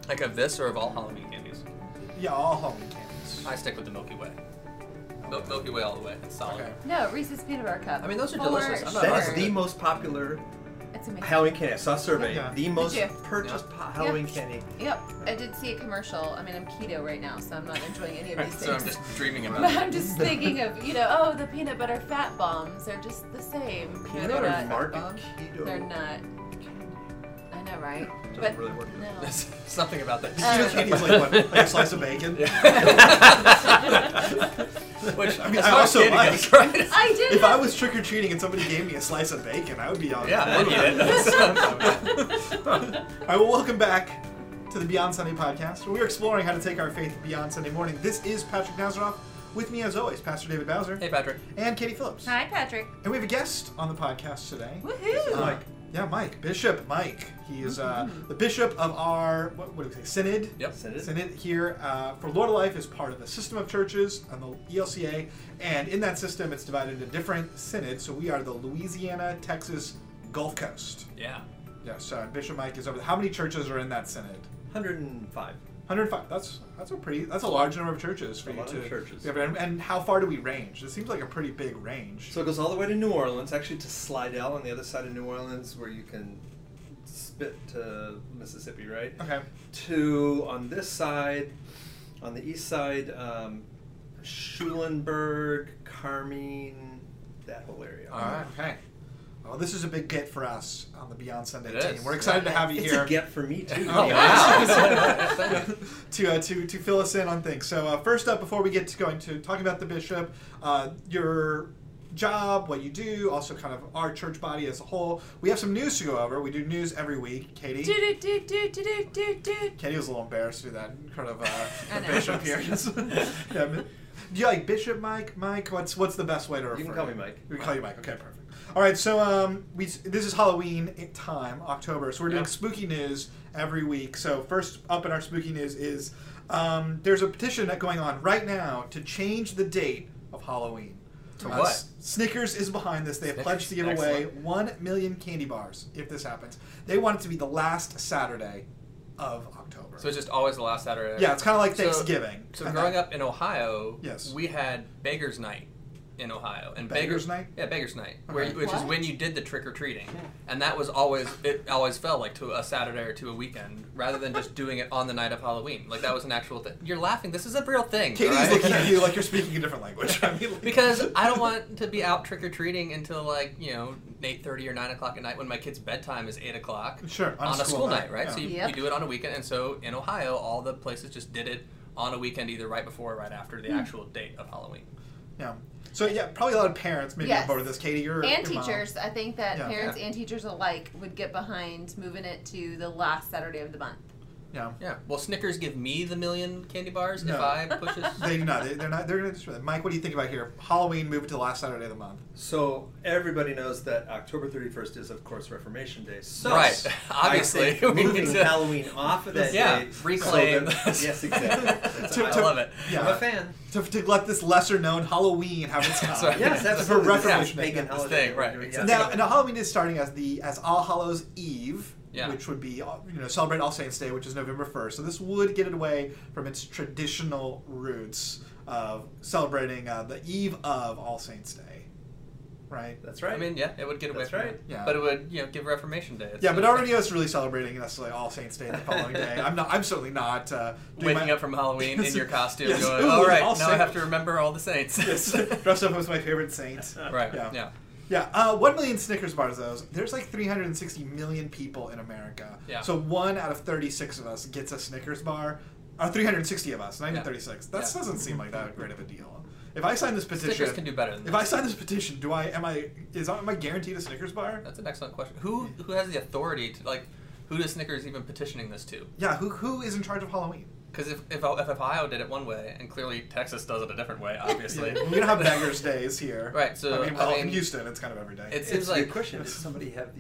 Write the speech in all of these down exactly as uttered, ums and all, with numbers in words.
Like of this or of all Halloween candies? Yeah, all Halloween candies. I stick with the Milky Way. Mil- Milky Way all the way. It's solid. Okay. No, Reese's Peanut Butter Cup. I mean, those are For delicious. I'm not That is sure. the most popular It's amazing. Halloween candy. I saw a survey. Yeah. The most you? purchased Yeah. po- Halloween Yeah. candy. Yep, I did see a commercial. I mean, I'm keto right now, so I'm not enjoying any of these So I'm things. just dreaming about But it. I'm just thinking of, you know, oh, the peanut butter fat bombs are just the same. No, Peanut they're butter not. market bomb? keto. They're not. I know, right? Doesn't But really work. no. There's something about that. Uh, Keto candy is like what? Like a slice of bacon? Which, I mean, as I far as also candy like- goes, right? I did. If I was trick or treating and somebody gave me a slice of bacon, I would be on. Yeah, I'd eat it. That's what I'm talking about. All right, well, welcome back to the Beyond Sunday podcast. We're exploring how to take our faith beyond Sunday morning. This is Patrick Nazaroff. With me, as always, Pastor David Bowser Hey, Patrick. and Katie Phillips. Hi, Patrick. And we have a guest on the podcast today. Woohoo! Uh, yeah, Mike. Bishop Mike. He is uh, the bishop of our, what, what do we say, Synod? Yep. Synod. Synod here uh, for Lord of Life is part of the system of churches and the E L C A. And in that system, it's divided into different synods. So we are the Louisiana, Texas, Gulf Coast. Yeah. Yes, uh, Bishop Mike is over there. How many churches are in that synod? one hundred five. one hundred five. That's that's a pretty that's a large number of churches for A you lot to. of churches. Yeah, but- and, and how far do we range? It seems like a pretty big range. So it goes all the way to New Orleans, actually to Slidell on the other side of New Orleans, where you can spit to Mississippi, right? Okay. To on this side, on the east side, um, Schulenburg, Carmine, that whole area. All right. Okay. Well, this is a big get for us on the Beyond Sunday It team. is. We're excited to have you It's here a get for me too. Oh, wow. to uh, to to fill us in on things. So uh, first up, before we get to going to talking about the bishop, uh, your job, what you do, also kind of our church body as a whole. We have some news to go over. We do news every week. Katie. Do do do do do do do do. Katie was a little embarrassed to do that in front of uh, I the know. bishop here. yeah, but- do you like Bishop Mike? Mike, what's what's the best way to refer? You can call me Mike. We can call you Mike. Okay, perfect. All right, so um, we this is Halloween time, October. So we're doing Yeah. spooky news every week. So first up in our spooky news is um, there's a petition that going on right now to change the date of Halloween. To Uh, what? S- Snickers is behind this. They have Snickers? pledged to give away Excellent. one million candy bars if this happens. They want it to be the last Saturday of October. So it's just always the last Saturday. yeah, it's kind of like So- Thanksgiving. So And growing that- up in Ohio, Yes. we had Beggars Night in Ohio, and Beggars Beggar- Night? Yeah, Beggars Night, Okay. where you, which is What? when you did the trick or treating, and that was always it. Always fell like to a Saturday or to a weekend, rather than just doing it on the night of Halloween. Like that was an actual thing. You're laughing. This is a real thing. Katie's right? looking at you like you're speaking a different language. I mean, like- Because I don't want to be out trick or treating until like you know eight thirty or nine o'clock at night when my kid's bedtime is eight o'clock. Sure, on, a school, night, right? yeah. So you, Yep. you do it on a weekend, and so in Ohio, all the places just did it on a weekend, either right before or right after the actual date of Halloween. Yeah. So yeah, probably a lot of parents maybe Yes. on board with this. Katie, you're And your mom. teachers. I think that Yeah. parents Yeah. and teachers alike would get behind moving it to the last Saturday of the month. Yeah. Yeah. Well, Snickers give me the million candy bars No. if I push it. They do not. They, they're not. They're going to destroy that. Mike, what do you think about here? Halloween, move it to the last Saturday of the month. So everybody knows that October thirty-first is, of course, Reformation Day. So Right. Obviously, I think we moving need to- Halloween off of that Yeah, day. reclaim. So that- yes, exactly. To- I to- love it. Yeah. I'm a fan. To, to let this lesser known Halloween have its That's time. right. Yes, For absolutely. Reformation This Day. pagan This holiday. thing, right, We're doing- exactly. Now, now, Halloween is starting as the as All Hallows Eve, Yeah. which would be uh, you know celebrate All Saints Day, which is November first. So this would get it away from its traditional roots of celebrating uh, the eve of All Saints Day, right? That's right. I mean, yeah, it would get away That's from right. it. Yeah. But it would, you know, give Reformation Day. It's Yeah, but uh, already us really celebrating necessarily All Saints Day the following day. I'm not. I'm certainly not uh, doing waking my, up from Halloween in your costume, Yes. going, Ooh, "All right, All now I have Saints." to remember all the saints." Yes, dressed up as my favorite saint. Right. Yeah. Yeah. Yeah, uh, one million Snickers bars, though. There's like three hundred sixty million people in America. Yeah. So one out of thirty-six of us gets a Snickers bar. Or three hundred sixty of us, not even Yeah. thirty-six. That Yeah. doesn't seem like that great of a deal. If I sign this petition, Snickers can do better than if this. I sign this petition, do I am I is am I guaranteed a Snickers bar? That's an excellent question. Who who has the authority to like? Who does Snickers even petitioning this to? Yeah. Who who is in charge of Halloween? Because if, if if Ohio did it one way, and clearly Texas does it a different way, obviously. Yeah, we don't have beggars days here. Right, so, I mean, well, I in mean, Houston, it's kind of every day. It It's seems a like good question. Does somebody have the authority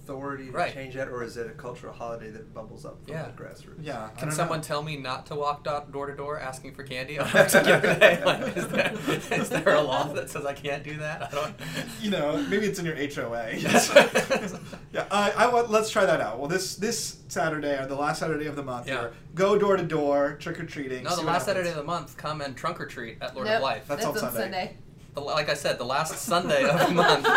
authority to Right. change that, or is it a cultural holiday that bubbles up from Yeah. the grassroots? Yeah. I Can don't someone know. tell me not to walk do- door to door asking for candy on a particular day? Like, is there, is there a law that says I can't do that? I don't. You know, maybe it's in your H O A. yeah, I, I want. Let's try that out. Well, this this Saturday or the last Saturday of the month, Yeah. here, go door to door, trick or treating. No, the last Saturday of the month, come and trunk or treat at Lord Nope, of Life. That's that's on on Sunday. Sunday. The, like I said, the last Sunday of the month,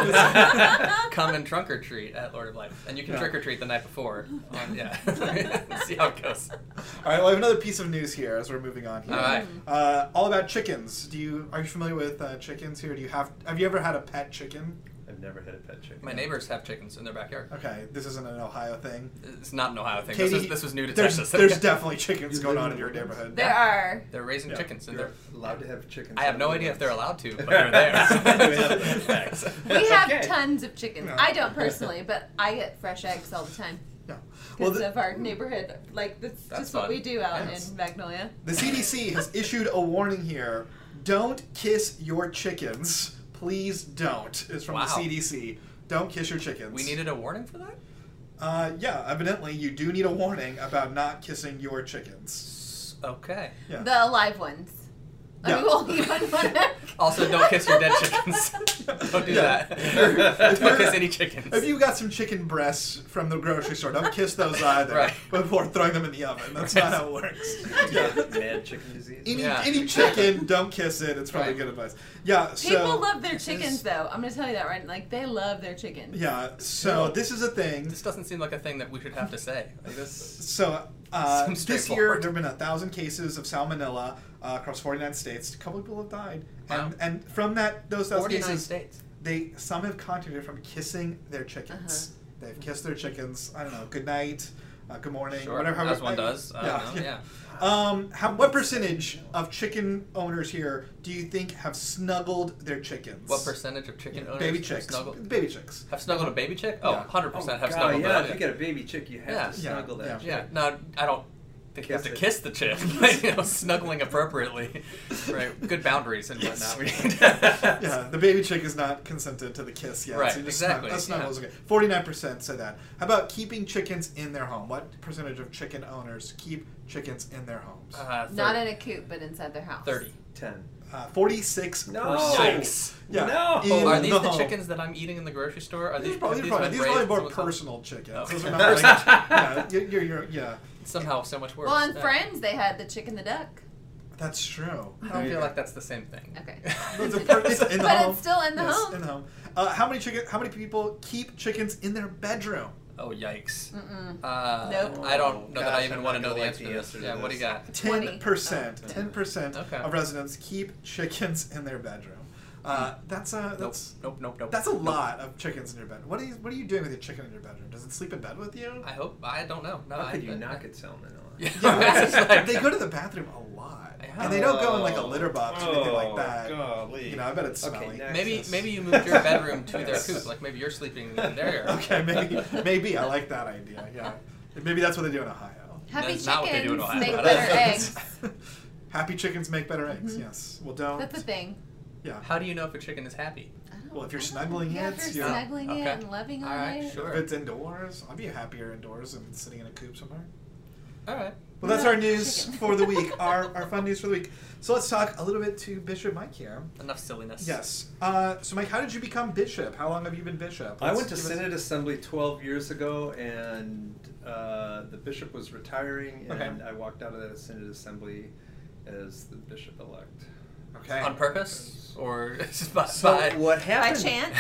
come and trunk or treat at Lord of Life, and you can Yeah. trick or treat the night before. Um, yeah, see how it goes. All right, well, I have another piece of news here as we're moving on here. All right. Uh, all about chickens. Do you are you familiar with uh, chickens here? Do you have have you ever had a pet chicken? I've never had a pet chicken. My neighbors have chickens in their backyard. Okay, this isn't an Ohio thing. It's not an Ohio thing. Katie, this, is, this was new to there's, Texas. There's definitely chickens You going live on in in your the woods? neighborhood. There are. They're raising Yeah. chickens in You're there. allowed to have chickens. I have in no the idea if woods. they're allowed to, but they're there. Thanks. We have Okay. tons of chickens. Yeah. I don't personally, but I get fresh eggs all the time Yeah. Well, because the, of our neighborhood. Like that's, That's just what fun. we do out Yes. in Magnolia. the C D C has issued a warning here. Don't kiss your chickens. Please don't. Is from Wow. the C D C. Don't kiss your chickens. We needed a warning for that? Uh, yeah, evidently you do need a warning about not kissing your chickens. Okay. Yeah. The alive ones. I Yeah. mean, we'll leave on one. Also, don't kiss your dead chickens. Don't do Yeah. that. Don't kiss any chickens. If you got some chicken breasts from the grocery store, don't kiss those either Right. before throwing them in the oven. That's not how it works. Yeah. Mad chicken disease. Any, Yeah. any chicken, don't kiss it. It's probably Right. good advice. Yeah, so People love their this chickens, is- though. I'm gonna tell you that right. Like they love their chickens. Yeah, so No. this is a thing. This doesn't seem like a thing that we should have to say. Like this. So uh, Seems this year straightforward. there have been a thousand cases of salmonella uh, across forty-nine states. A couple people have died, Wow. and and from that those thousand Forty-nine cases, states. they some have contracted from kissing their chickens. They've kissed their chickens. I don't know. Good night, uh, good morning, Sure, whatever. as one I- does. I yeah, don't know, yeah. Um, how, what percentage of chicken owners here do you think have snuggled their chickens? What percentage of chicken owners Baby have chicks. snuggled? Baby chicks. Have snuggled a baby chick? Oh, Yeah. one hundred percent have God, snuggled yeah, that. if you get a baby chick, you have Yeah. to Yeah, snuggle that. yeah. chick. Yeah, no, I don't think you have to Kiss it. kiss the chick. But, you know, snuggling appropriately. Right, good boundaries and Yes. whatnot. We need Yeah, the baby chick is not consented to the kiss yet. Right, so just exactly, Snuggle, a snuggle's yeah. okay. Forty-nine percent say that. How about keeping chickens in their home? What percentage of chicken owners keep chickens in their homes? Uh, Not in a coop, but inside their house. thirty. Ten. Uh, Forty-six No. percent. Yikes. Yeah. No. in Are these the, home. chickens that I'm eating in the grocery store? Are These these, are probably, have these these are probably, been these are raised probably in more someone's home? personal chickens. Okay. Those are not like, yeah, you're, you're, you're, yeah, Somehow so much worse. Well, on Yeah. Friends, they had the chick and the duck. that's true. I don't feel like that's the same thing. Okay. It's a per- it's in the But home. it's still in the Yes, home. in the home. Uh, how many chicken? How many people keep chickens in their bedroom? Oh, yikes. Mm-mm. Uh, Nope. I don't know that Gosh, I even I'm want to not know the gonna answer like to the this. answer to Yeah, what do you this. got? Ten percent. Oh. Ten percent Okay. of residents keep chickens in their bedroom. Uh, that's a Nope, that's nope, nope, nope. that's a Nope. lot of chickens in your bed. What are you What are you doing with your chicken in your bedroom? Does it sleep in bed with you? I hope. I don't know. No, How I, could you I, not I, get salmonella? Yeah, Yeah, it's like- they go to the bathroom a lot, Yeah. and they don't go in like a litter box or anything like Oh, that. golly. You know, I bet it's Okay, smelly. next. Maybe Yes. maybe you moved your bedroom to their Yes. coop. Like maybe you're sleeping in their area. Okay, maybe maybe I like that idea. Yeah, maybe that's what they do in Ohio. Happy That's not what they do in chickens Ohio. make I better don't- eggs. Happy chickens make better eggs. Mhm. Yes. Well, don't. That's a thing. Yeah. How do you know if a chicken is happy? I don't- Well, if you're I don't- snuggling yeah, it, if you're yeah. snuggling Okay. it and loving All on right, it. sure. If it's indoors, I'd be happier indoors than sitting in a coop somewhere. All right. Well, that's No, our news chicken. for the week. Our, our fun news for the week. So let's talk a little bit to Bishop Mike here. Enough silliness. Yes. Uh, so Mike, how did you become bishop? How long have you been bishop? I Let's went to give us- Synod Assembly twelve years ago, and uh, the bishop was retiring, Okay. and I walked out of that Synod Assembly as the bishop-elect. Okay. On purpose or just by, So by what By happened? chance.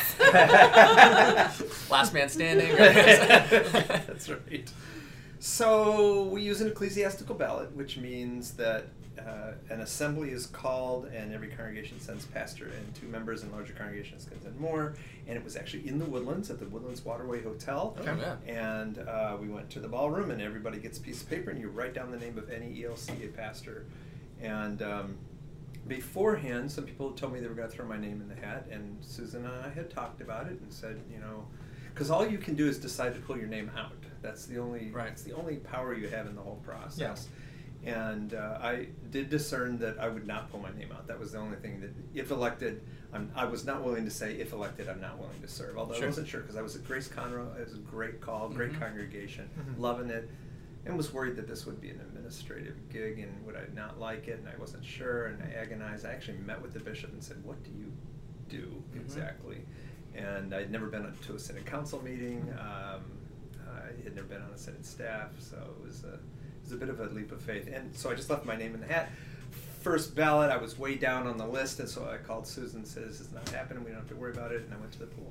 last man standing? That's right. So we use an ecclesiastical ballot, which means that uh, an assembly is called, and every congregation sends pastor and two members, and larger congregations can send more. And it was actually in the Woodlands at the Woodlands Waterway Hotel. Oh, yeah. And uh, we went to the ballroom, and everybody gets a piece of paper, and you write down the name of any E L C A pastor. And um, beforehand, some people told me they were going to throw my name in the hat, and Susan and I had talked about it and said, you know, because all you can do is decide to pull your name out. That's the only Right. That's the only power you have in the whole process. Yes. And uh, I did discern that I would not pull my name out. That was the only thing that, if elected, I'm, I was not willing to say, if elected, I'm not willing to serve. Although Sure. I wasn't sure, because I was at Grace Conroe. It was a great call, great Mhm. congregation, Mhm. loving it, and was worried that this would be an administrative gig and would I not like it, and I wasn't sure, and I agonized. I actually met with the bishop and said, what do you do Mhm. exactly? And I'd never been to a synod council meeting. Um, I had never been on a synod staff, so it was a, it was a bit of a leap of faith. And so I just left my name in the hat. First ballot, I was way down on the list, and so I called Susan and said, this is not happening, we don't have to worry about it, and I went to the pool.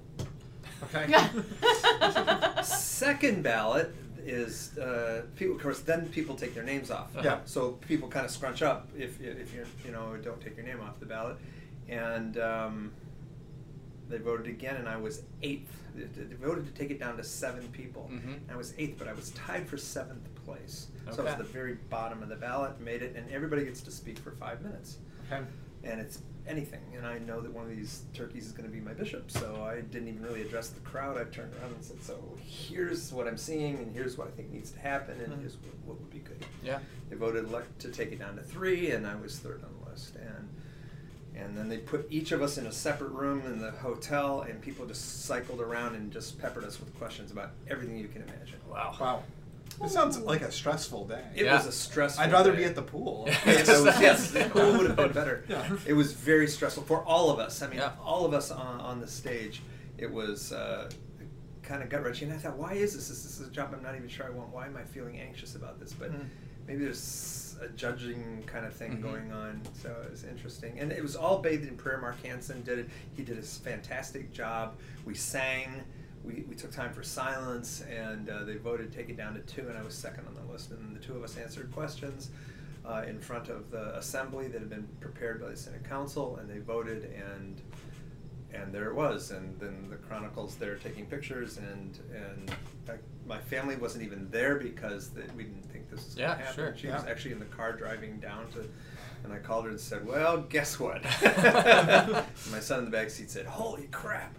Okay. Second ballot is, uh, people, of course, then people take their names off. Yeah. So people kind of scrunch up if, if you're, you know, don't take your name off the ballot. And um, they voted again, and I was eighth. They, they voted to take it down to seven people. Mhm. I was eighth, but I was tied for seventh place. So I was Okay. at the very bottom of the ballot, made it, and everybody gets to speak for five minutes. Okay. And it's anything. And I know that one of these turkeys is going to be my bishop, so I didn't even really address the crowd. I turned around and said, so here's what I'm seeing, and here's what I think needs to happen, and Mhm. here's what, what would be good. Yeah. They voted elect to take it down to three, and I was third on the list. And and then they put each of us in a separate room in the hotel, and people just cycled around and just peppered us with questions about everything you can imagine. Wow. Wow. This sounds like a stressful day. It Yeah. was a stressful I'd rather day. be at the pool. Yes, I was- yes, the pool would have been better. Yeah. It was very stressful for all of us. I mean, Yeah. all of us on, on the stage. It was uh, kind of gut wrenching. And I thought, why is this? This is a job I'm not even sure I want. Why am I feeling anxious about this? But Mhm. maybe there's a judging kind of thing Mhm. going on. So it was interesting. And it was all bathed in prayer. Mark Hansen did it. He did a fantastic job. We sang. We, we took time for silence, and uh, they voted to take it down to two, and I was second on the list. And the two of us answered questions uh, in front of the assembly that had been prepared by the Synod Council, and they voted, and and there it was. And then the Chronicle's there taking pictures, and and I, my family wasn't even there because they, we didn't think this was going Yeah, to happen. sure. She Yeah. was actually in the car driving down to. And I called her and said, well, guess what? My son in the back seat said, holy crap.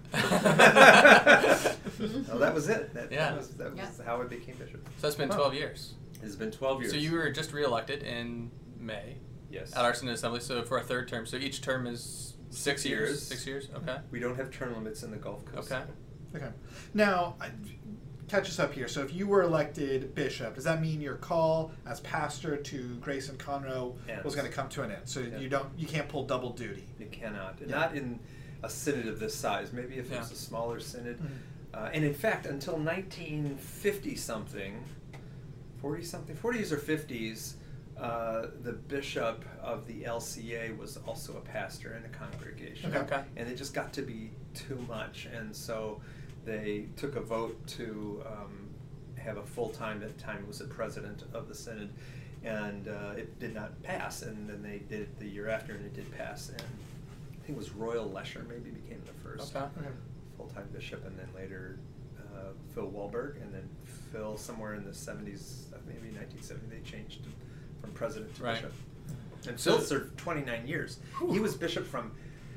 Well, that was it. That, Yeah. that was, that was Yeah. how I became bishop. So that's been Wow. twelve years. It's been twelve years. So you were just reelected in May Yes. at our Synod Assembly. So for a third term. So each term is six, Six years. years. Six years. Okay. We don't have term limits in the Gulf Coast. Okay. Okay. Now, I- catch us up here. So if you were elected bishop, does that mean your call as pastor to Grace and Conroe Ends. was going to come to an end? So Yeah. you don't, you can't pull double duty. You cannot. Yeah. Not in a synod of this size. Maybe if it was Yeah. a smaller synod. Mhm. Uh, and in fact, until nineteen fifty something, forty something, forties or fifties, uh, the bishop of the L C A was also a pastor in a congregation. Okay. Okay. And it just got to be too much, and so they took a vote to um, have a full-time, at the time it was a president of the synod, and uh, it did not pass, and then they did it the year after, and it did pass, and I think it was Royal Lesher maybe became the first Okay. Okay. full-time bishop, and then later uh, Phil Wahlberg, and then Phil somewhere in the seventies, uh, maybe nineteen seventy, they changed him from president to Right. bishop. And So- Phil served twenty-nine years. Whew. He was bishop from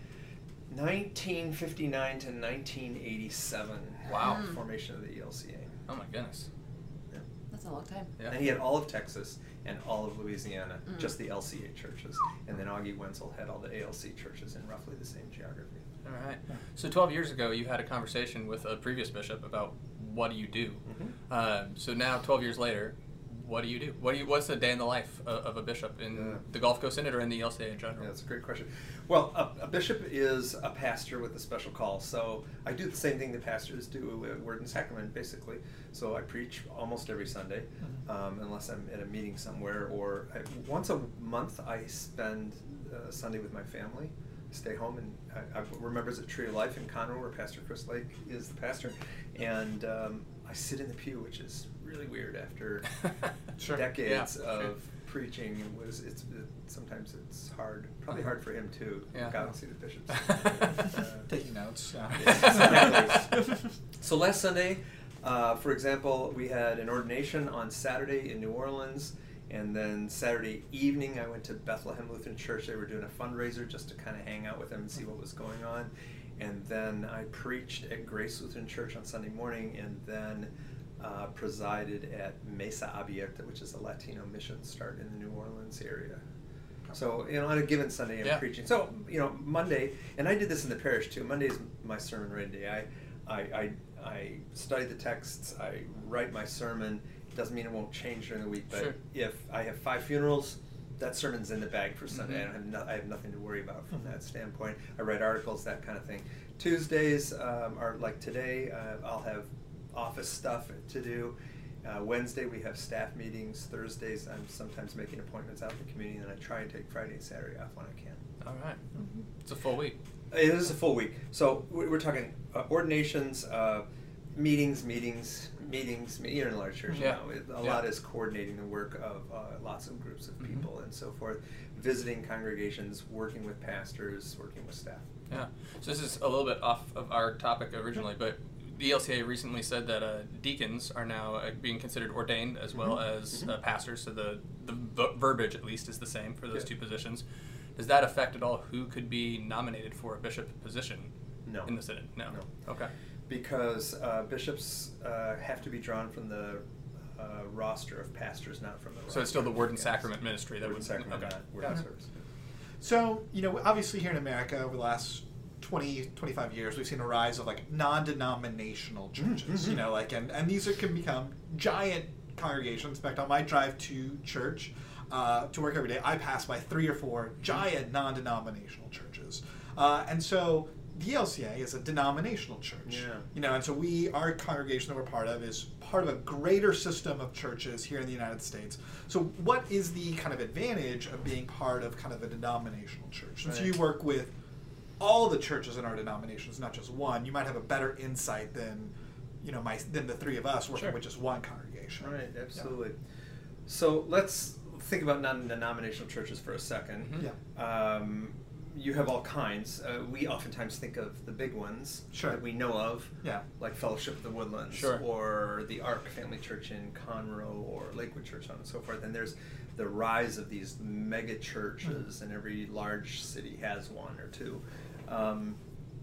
nineteen fifty-nine to nineteen eighty-seven. Wow. Mm. Formation of the E L C A. Oh my goodness. Yeah. That's a long time. Yeah. And he had all of Texas and all of Louisiana, Mm. just the L C A churches. And then Augie Wenzel had all the A L C churches in roughly the same geography. All right. So twelve years ago, you had a conversation with a previous bishop about what do you do. Mhm. Um, so now, twelve years later, what do you do? What do you? What's a day in the life of, of a bishop in Yeah. the Gulf Coast Synod or in the E L C A in general? Yeah, that's a great question. Well, a, a bishop is a pastor with a special call. So I do the same thing that pastors do at Word and Sacrament, basically. So I preach almost every Sunday, um, unless I'm at a meeting somewhere. Or I, once a month, I spend uh, Sunday with my family. Stay home, and I, I remember at Tree of Life in Conroe, where Pastor Chris Lake is the pastor, and um, I sit in the pew, which is really weird after Sure. decades Yeah, of sure. preaching. It was it's it, sometimes it's hard, probably hard for him too. Yeah. Look out and see the bishops. Uh, Taking notes. Yeah. Yes, exactly. So last Sunday, uh, for example, we had an ordination on Saturday in New Orleans, and then Saturday evening I went to Bethlehem Lutheran Church. They were doing a fundraiser just to kind of hang out with them and see what was going on. And then I preached at Grace Lutheran Church on Sunday morning, and then uh, presided at Mesa Abierta, which is a Latino mission start in the New Orleans area. So, you know, on a given Sunday, I'm Yeah. preaching. So, you know, Monday, and I did this in the parish too. Monday is my sermon writing day. I, I, I, I study the texts. I write my sermon. It doesn't mean it won't change during the week, but Sure. if I have five funerals, that sermon's in the bag for Sunday. Mhm. I, don't have no, I have nothing to worry about from that standpoint. I write articles, that kind of thing. Tuesdays um, are like today. Uh, I'll have office stuff to do. Uh, Wednesday we have staff meetings. Thursdays I'm sometimes making appointments out in the community, and I try and take Friday and Saturday off when I can. All right. It's a full week. It is a full week. So we- we're talking uh, ordinations, uh, meetings, meetings, meetings. me- You're in a large church Yeah. now. It- A Yeah. lot is coordinating the work of uh, lots of groups of Mhm. people and so forth, visiting congregations, working with pastors, working with staff. Yeah. So this is a little bit off of our topic originally, but the E L C A recently said that uh, deacons are now uh, being considered ordained as well Mhm. as Mhm. uh, pastors. So the the v- verbiage at least is the same for those Yeah. two positions. Does that affect at all who could be nominated for a bishop position No. in the synod? No. No. Okay. Because uh, bishops uh, have to be drawn from the uh, roster of pastors, not from the roster So it's still the of word and deacons. sacrament ministry that Word would and sacrament, okay. not word Got and it. service. So, you know, obviously here in America over the last twenty, twenty-five years, we've seen a rise of like non-denominational churches, Mm-hmm. you know, like, and, and these are, can become giant congregations. In fact, on my drive to church, uh, to work every day, I pass by three or four giant non-denominational churches. Uh, and so the E L C A is a denominational church. Yeah. You know, and so we, our congregation that we're part of is part of a greater system of churches here in the United States. So what is the kind of advantage of being part of kind of a denominational church? Since Right. you work with all the churches in our denominations, not just one, you might have a better insight than, you know, my than the three of us working Sure. with just one congregation. Right, absolutely. So let's think about non-denominational churches for a second. Mhm. Yeah. Um, you have all kinds. Uh, we oftentimes think of the big ones Sure. that we know of, Yeah. like Fellowship of the Woodlands, Sure. or the Ark Family Church in Conroe, or Lakewood Church, so on and so forth. And there's the rise of these mega churches, and every large city has one or two. Um,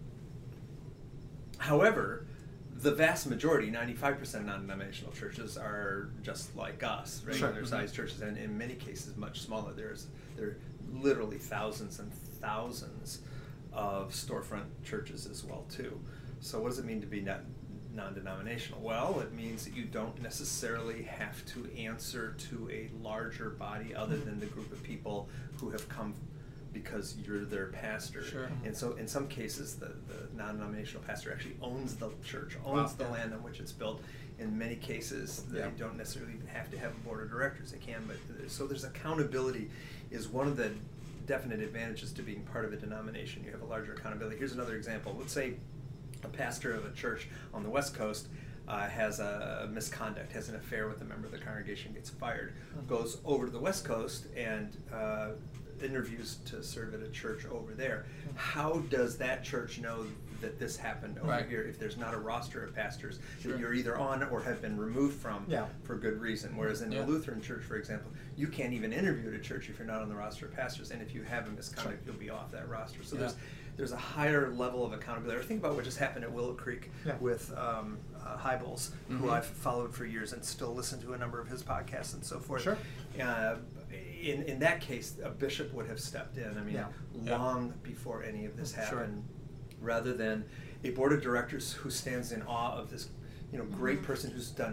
however, the vast majority, ninety-five percent non-denominational churches, are just like us, regular Sure. sized churches, and in many cases much smaller. There's there are literally thousands and thousands of storefront churches as well too. So what does it mean to be not non-denominational? Well, it means that you don't necessarily have to answer to a larger body other than the group of people who have come because you're their pastor. Sure. And so in some cases, the, the non-denominational pastor actually owns the church, owns Wow. the Yeah. land on which it's built. In many cases, they Yeah. don't necessarily even have to have a board of directors. They can, but so there's accountability is one of the definite advantages to being part of a denomination. You have a larger accountability. Here's another example. Let's say a pastor of a church on the West Coast uh, has a misconduct, has an affair with a member of the congregation, gets fired, goes over to the West Coast and uh, interviews to serve at a church over there. How does that church know that this happened over Right. here if there's not a roster of pastors Sure. that you're either on or have been removed from Yeah. for good reason? Whereas in Yeah. a Lutheran church, for example, you can't even interview at a church if you're not on the roster of pastors, and if you have a misconduct, you'll be off that roster. So Yeah. there's there's a higher level of accountability. Or think about what just happened at Willow Creek Yeah. with um, uh, Hybels, who Mhm. I've followed for years and still listen to a number of his podcasts and so forth. Sure. Uh, in in that case, a bishop would have stepped in. I mean, Yeah. Yeah. long before any of this Sure. happened, rather than a board of directors who stands in awe of this, you know, great person who's done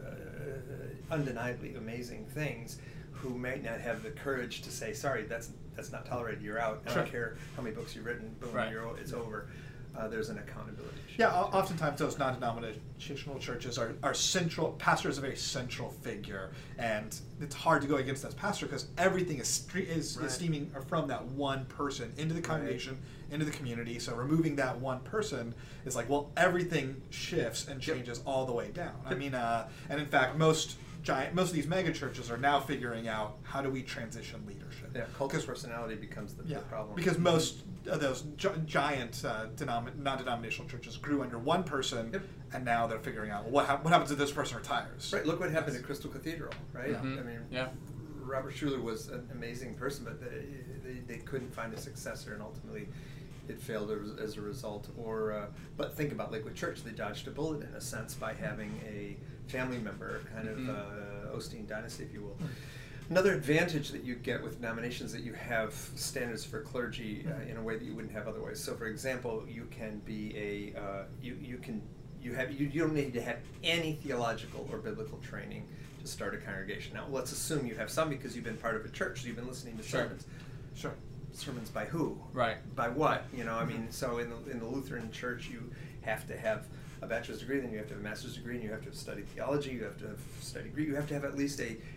uh, undeniably amazing things, who might not have the courage to say, "Sorry, that's that's not tolerated. You're out. I Sure. don't care how many books you've written. Boom, Right. you're o- it's over." Uh, there's an accountability issue. Yeah, o- oftentimes those non-denominational churches are, are central. Pastor is a very central figure, and it's hard to go against that pastor because everything is stre- is, Right. is steaming from that one person into the congregation, into the community. So removing that one person is like, well, everything shifts and Yep. changes all the way down. I Yep. mean, uh, and in fact, most giant, most of these mega churches are now figuring out how do we transition leadership. Yeah, cult of personality becomes the, Yeah, the problem. because most of those gi- giant uh, denom- non-denominational churches grew under one person, Yep. and now they're figuring out, well, what, hap- what happens if this person retires? Right, look what happened Yes. at Crystal Cathedral, right? Yeah. I mean, Yeah. Robert Schuller was an amazing person, but they, they, they couldn't find a successor, and ultimately it failed as, as a result. Or, uh, but think about Lakewood Church; they dodged a bullet in a sense by having a family member, kind Mm-hmm. of uh, Osteen dynasty, if you will. Another advantage that you get with denominations that you have standards for clergy uh, in a way that you wouldn't have otherwise. So, for example, you can be a uh, you you can you have you, you don't need to have any theological or biblical training to start a congregation. Now, let's assume you have some because you've been part of a church, so you've been listening to Sure. sermons. Sure. Sermons by who? Right. By what? You know, I mean, so in the in the Lutheran Church, you have to have a bachelor's degree, then you have to have a master's degree, and you have to have studied theology. You have to have studied Greek. You have to have at least a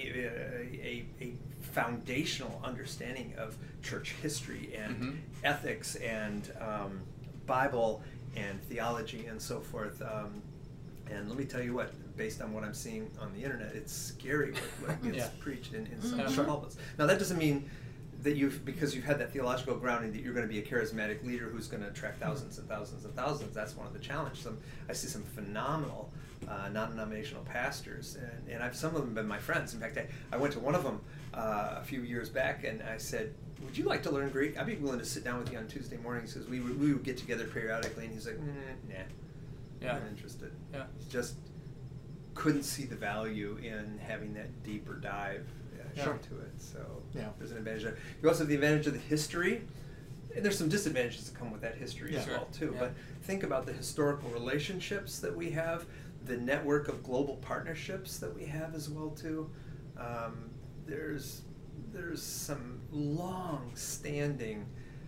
a, a, a foundational understanding of church history and Mhm. ethics and um, Bible and theology and so forth. Um, and let me tell you what, based on what I'm seeing on the internet, it's scary what, what gets Yeah. preached in, in Mhm. some Yeah, of the sure. pulpits. Now that doesn't mean that you've, because you've had that theological grounding, that you're going to be a charismatic leader who's going to attract thousands and thousands and thousands. That's one of the challenges. Some, I see some phenomenal uh, non-denominational pastors, and, and I've some of them have been my friends. In fact, I, I went to one of them uh, a few years back, and I said, "Would you like to learn Greek? I'd be willing to sit down with you on Tuesday mornings," because we would, we would get together periodically, and he's like, mm, "Nah, Yeah. not interested." Yeah. He just couldn't see the value in having that deeper dive uh, Sure. into it. So Yeah. there's an advantage there. You also have the advantage of the history. And there's some disadvantages that come with that history Yeah. as well too. Yeah. But think about the historical relationships that we have, the network of global partnerships that we have as well too. Um, there's there's some long-standing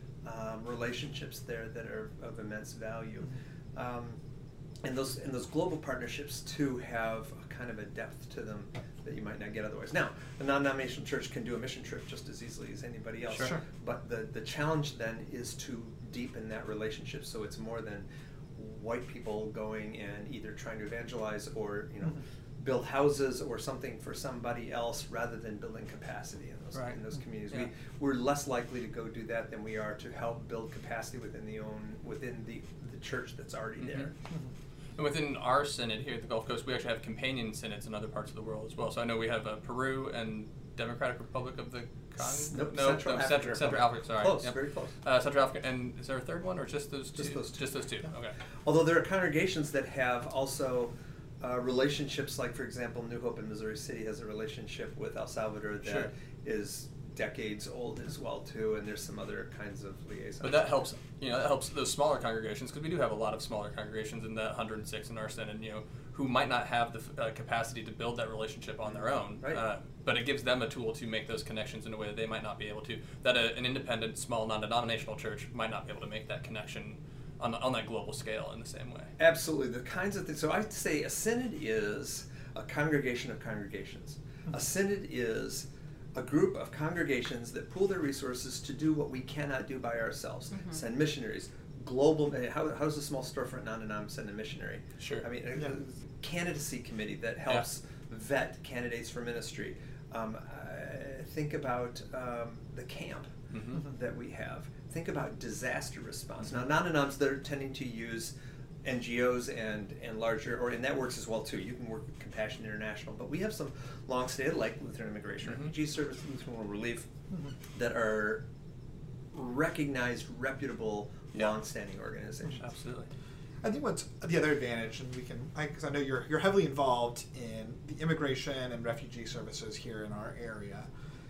um, relationships there that are of immense value. Um, and those and those global partnerships too have a kind of a depth to them that you might not get otherwise. Now, a non-denominational church can do a mission trip just as easily as anybody else. Sure. Sure. But the, the challenge then is to deepen that relationship so it's more than white people going and either trying to evangelize or, you know, Mhm. build houses or something for somebody else rather than building capacity in those Right. in those communities. Yeah. We we're less likely to go do that than we are to help build capacity within the own within the, the church that's already Mhm. there. And within our synod here at the Gulf Coast, we actually have companion synods in other parts of the world as well. So I know we have uh, Peru and Democratic Republic of the Congo. Nope, no, Central no, African Central, Central Republic. Africa. Sorry, Close, Yep. very close. Uh, Central Africa, and is there a third one, or just those two? Just those two. Just those two. Yeah. Okay. Although there are congregations that have also uh, relationships, like for example, New Hope in Missouri City has a relationship with El Salvador that Sure. is decades old as well too, and there's some other kinds of liaisons. But that helps, you know, that helps those smaller congregations, because we do have a lot of smaller congregations in that one hundred six in our synod, you know, who might not have the uh, capacity to build that relationship on their own. Right. Uh, but it gives them a tool to make those connections in a way that they might not be able to. That a, an independent, small, non-denominational church might not be able to make that connection on, on that global scale in the same way. Absolutely, the kinds of things. So I'd say a synod is a congregation of congregations. A synod is a group of congregations that pool their resources to do what we cannot do by ourselves. Mhm. Send missionaries, global. How, how does a small storefront non-denom send a missionary? Sure. I mean, a, Yeah. a candidacy committee that helps vet candidates for ministry. Um, uh, think about um, the camp Mhm. that we have. Think about disaster response. Now, non-denoms that are tending to use N G Os and, and larger, or and that works as well too. You can work with Compassion International, but we have some long-stayed, like Lutheran Immigration Mhm. Refugee Service, Lutheran World Relief, Mhm. that are recognized, reputable, Yeah. long-standing organizations. Absolutely. I think what's the other advantage, and we can, because I, I know you're you're heavily involved in the immigration and refugee services here in our area,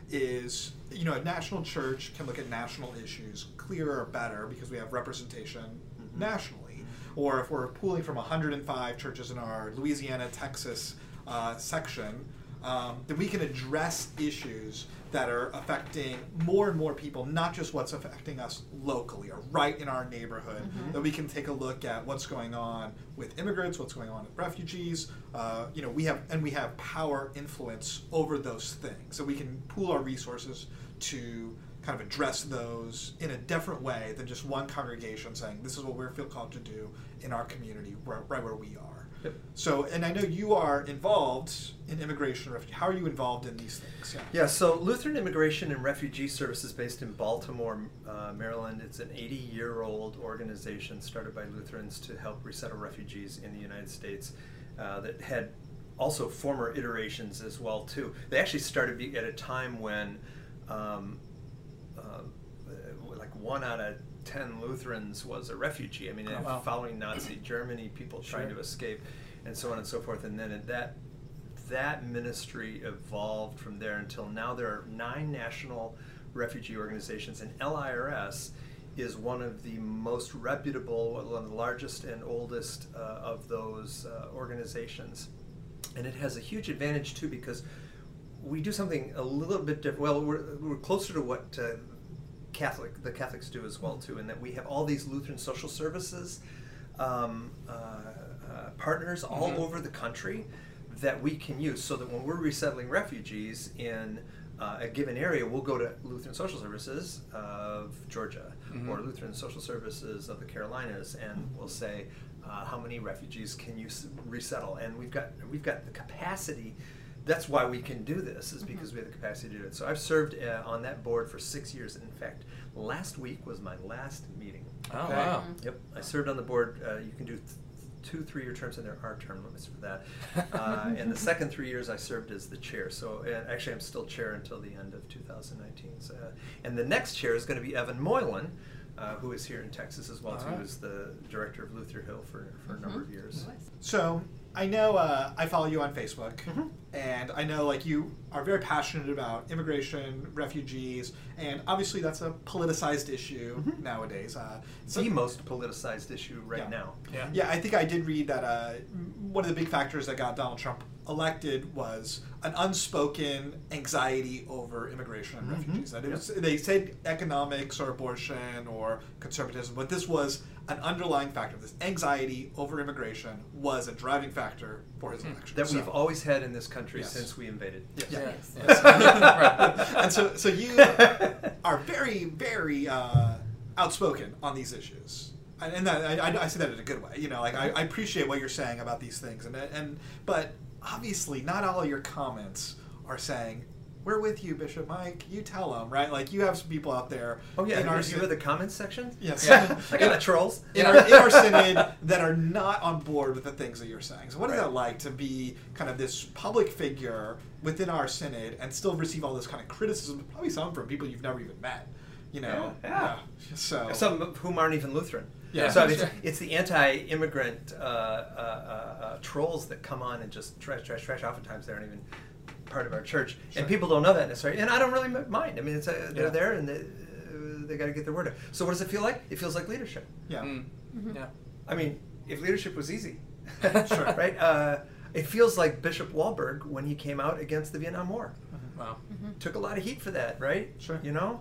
is you know a national church can look at national issues clearer or better because we have representation Mhm. nationally. Or if we're pooling from one hundred five churches in our Louisiana, Texas uh, section, um, then we can address issues that are affecting more and more people, not just what's affecting us locally or right in our neighborhood. Mhm. That we can take a look at what's going on with immigrants, what's going on with refugees. Uh, you know, we have and we have power, influence over those things, so we can pool our resources to kind of address those in a different way than just one congregation saying this is what we feel called to do in our community, right, right where we are. Yep. So, and I know you are involved in immigration and refugee. How are you involved in these things? Yeah. Yeah, so Lutheran Immigration and Refugee Services based in Baltimore, uh, Maryland. It's an eighty-year-old organization started by Lutherans to help resettle refugees in the United States uh, that had also former iterations as well, too. They actually started be- at a time when um, uh, like one out of ten Lutherans was a refugee. I mean, Oh, wow. following Nazi Germany, people trying Sure. to escape, and so on and so forth. And then it, that that ministry evolved from there until now. There are nine national refugee organizations, and L I R S is one of the most reputable, one of the largest and oldest uh, of those uh, organizations. And it has a huge advantage too, because we do something a little bit different. Well, we're, we're closer to what uh, Catholic the Catholics do as well too, in that we have all these Lutheran social services um, uh, uh, partners all Mhm. over the country that we can use, so that when we're resettling refugees in uh, a given area, we'll go to Lutheran Social Services of Georgia Mhm. or Lutheran Social Services of the Carolinas, and we'll say, uh, how many refugees can you s- resettle? And we've got we've got the capacity. That's why we can do this, is because we have the capacity to do it. So I've served uh, on that board for six years. In fact, last week was my last meeting. Oh, Okay. wow. Yep, I served on the board. Uh, you can do th- two three-year terms, and there are term limits for that. Uh, and the second three years, I served as the chair. So uh, actually, I'm still chair until the end of two thousand nineteen. So, uh, and the next chair is going to be Evan Moylan, uh, who is here in Texas as well, All too, right. who's the director of Luther Hill for, for a number of years. So I know uh, I follow you on Facebook, Mhm. and I know like you are very passionate about immigration, refugees, and obviously that's a politicized issue Mhm. nowadays. Uh, It's so- the most politicized issue right Yeah. now. Yeah. Yeah, I think I did read that uh, one of the big factors that got Donald Trump elected was an unspoken anxiety over immigration and Mhm. refugees. That it was, they said economics or abortion or conservatism, but this was an underlying factor. This anxiety over immigration was a driving factor for his election. That So- we've always had in this country Yes. since we invaded. Yes. Yeah. Yes. Yes. and so, so you are very, very uh, outspoken on these issues, and, and that, I, I say that in a good way. You know, like I, I appreciate what you're saying about these things, and and but obviously, not all your comments are saying, "We're with you, Bishop Mike. You tell them," right? Like you have some people out there. Oh yeah, in our have you syn- read the comments section? Yes. Yeah. I got the trolls. in our in our synod that are not on board with the things that you're saying. So what is Right. that like to be kind of this public figure within our synod and still receive all this kind of criticism, probably some from people you've never even met, you know? Yeah, Yeah. So Some of whom aren't even Lutheran. Yeah. So I mean, Sure. it's, it's the anti-immigrant uh, uh, uh, uh, trolls that come on and just trash, trash, trash. Oftentimes they aren't even part of our church, Sure. and people don't know that necessarily. And I don't really m- mind. I mean, it's a, they're Yeah. there and they, uh, they got to get their word out. So what does it feel like? It feels like leadership. yeah. Mm. Mhm. Yeah. I mean, if leadership was easy, Sure. right? Uh, it feels like Bishop Wahlberg when he came out against the Vietnam War. Wow. Mhm. Took a lot of heat for that, right? Sure. You know,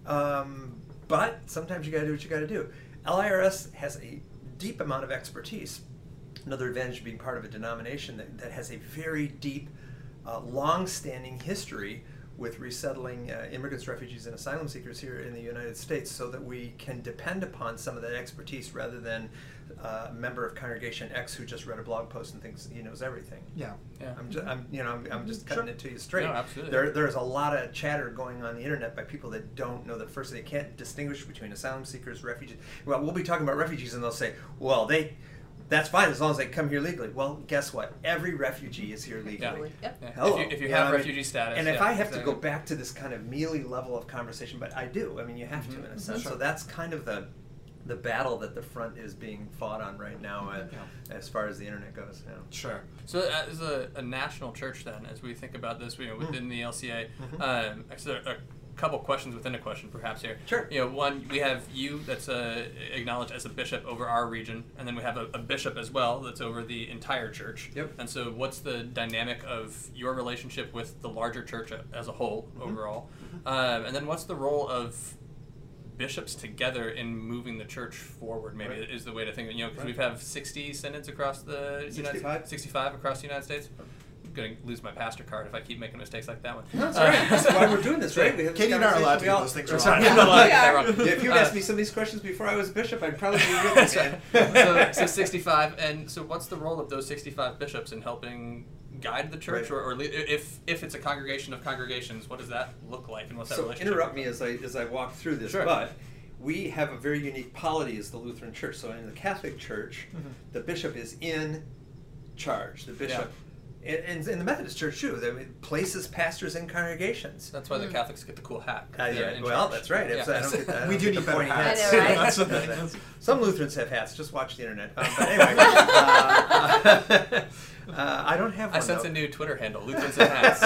um, but sometimes you got to do what you got to do. L I R S has a deep amount of expertise. Another advantage of being part of a denomination that, that has a very deep, uh, long-standing history with resettling uh, immigrants, refugees, and asylum seekers here in the United States, so that we can depend upon some of that expertise rather than uh, a member of Congregation X who just read a blog post and thinks he knows everything. Yeah. Yeah. I'm just, I'm, you know, I'm, I'm just cutting Sure. it to you straight. No, absolutely. There, there's a lot of chatter going on the internet by people that don't know that first they can't distinguish between asylum seekers, refugees. Well, we'll be talking about refugees, and they'll say, "Well, they, that's fine as long as they come here legally." Well, guess what? Every refugee is here legally. Totally. Yep. Yeah. Hello. If you, if you know have what I mean? refugee status. And if yeah, I have to exactly. go back to this kind of mealy level of conversation, but I do. I mean, you have to Mhm. in a sense. Sure. So that's kind of the the battle that the front is being fought on right now, uh, Yeah. as far as the internet goes. Yeah. Sure. So as a, a national church, then, as we think about this, you know, within the L C A, Mhm. um, actually, a couple questions within a question, perhaps here. Sure. You know, one, we have you that's uh, acknowledged as a bishop over our region, and then we have a, a bishop as well that's over the entire church. Yep. And so, what's the dynamic of your relationship with the larger church a- as a whole, Mhm. overall? Um, and then, what's the role of bishops together in moving the church forward, maybe Right. is the way to think of it. You know, because Right. we have sixty synods across the United sixty-five. sixty-five across the United States. I'm going to lose my pastor card if I keep making mistakes like that one. That's all right. That's why we're doing this, right? We have this Katie and I are allowed to conversation. get We those things all- wrong. Sorry. Yeah, no, I get that Yeah. wrong. Yeah, if you Uh, had asked me some of these questions before I was bishop, I'd probably be with this man. so, so sixty-five, and so what's the role of those sixty-five bishops in helping guide the church, Right. or, or le- if if it's a congregation of congregations, what does that look like, and what's that So relationship? interrupt look me as I as I walk through this, Sure. but we have a very unique polity as the Lutheran Church. So in the Catholic Church, Mhm. the bishop is in charge. The bishop in, in the Methodist Church too, they places pastors in congregations. That's why the Catholics get the cool hat. Uh, yeah, in well, church. that's right. Yeah. I don't get that. I We don't do get need the better pointy hats. I know, right? That's the thing. Some Lutherans have hats. Just watch the internet. Um, but anyway, uh, uh, I don't have one. I sense though. a new Twitter handle, Lutherans and hats.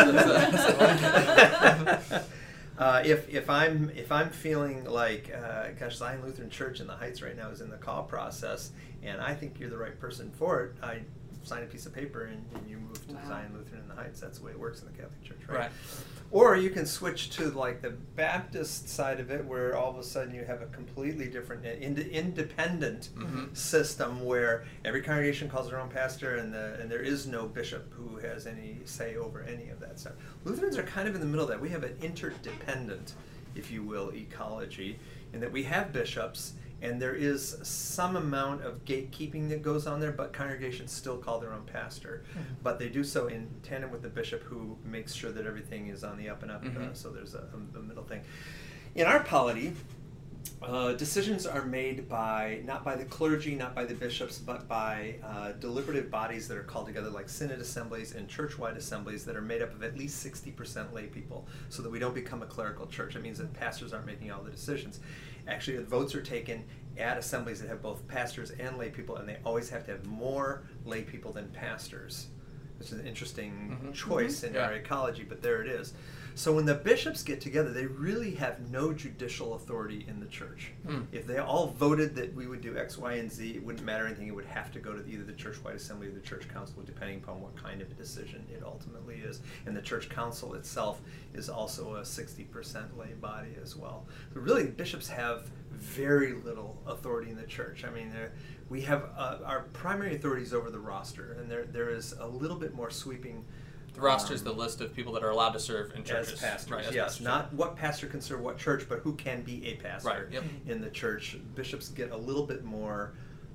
uh, if if I'm if I'm feeling like, uh, gosh, Zion Lutheran Church in the Heights right now is in the call process, and I think you're the right person for it, I sign a piece of paper and, and you move to Wow. Zion Lutheran in the Heights. That's the way it works in the Catholic Church, right? Right. Or you can switch to like the Baptist side of it, where all of a sudden you have a completely different, uh, ind- independent Mhm. system where every congregation calls their own pastor, and the, and there is no bishop who has any say over any of that stuff. Lutherans are kind of in the middle of that. We have an interdependent, if you will, ecology, in that we have bishops, and there is some amount of gatekeeping that goes on there, but congregations still call their own pastor. Mhm. But they do so in tandem with the bishop, who makes sure that everything is on the up and up, uh, Mhm. so there's a, a, a middle thing. In our polity, uh, decisions are made by, not by the clergy, not by the bishops, but by uh, deliberative bodies that are called together, like synod assemblies and church-wide assemblies, that are made up of at least sixty percent lay people, so that we don't become a clerical church. It means that pastors aren't making all the decisions. Actually, the votes are taken at assemblies that have both pastors and lay people, and they always have to have more lay people than pastors, which is an interesting Mhm. choice in Yeah. our ecology, but there it is. So when the bishops get together, they really have no judicial authority in the church. Mm. If they all voted that we would do X, Y, and Z, it wouldn't matter anything. It would have to go to either the church-wide assembly or the church council, depending upon what kind of a decision it ultimately is. And the church council itself is also a sixty percent lay body as well. So really, bishops have very little authority in the church. I mean, they're- we have uh, our primary authorities over the roster, and there there is a little bit more sweeping. The roster is um, the list of people that are allowed to serve in churches. as pastors, Right, as yes, pastors. not what pastor can serve what church, but who can be a pastor Right, yep. in the church. Bishops get a little bit more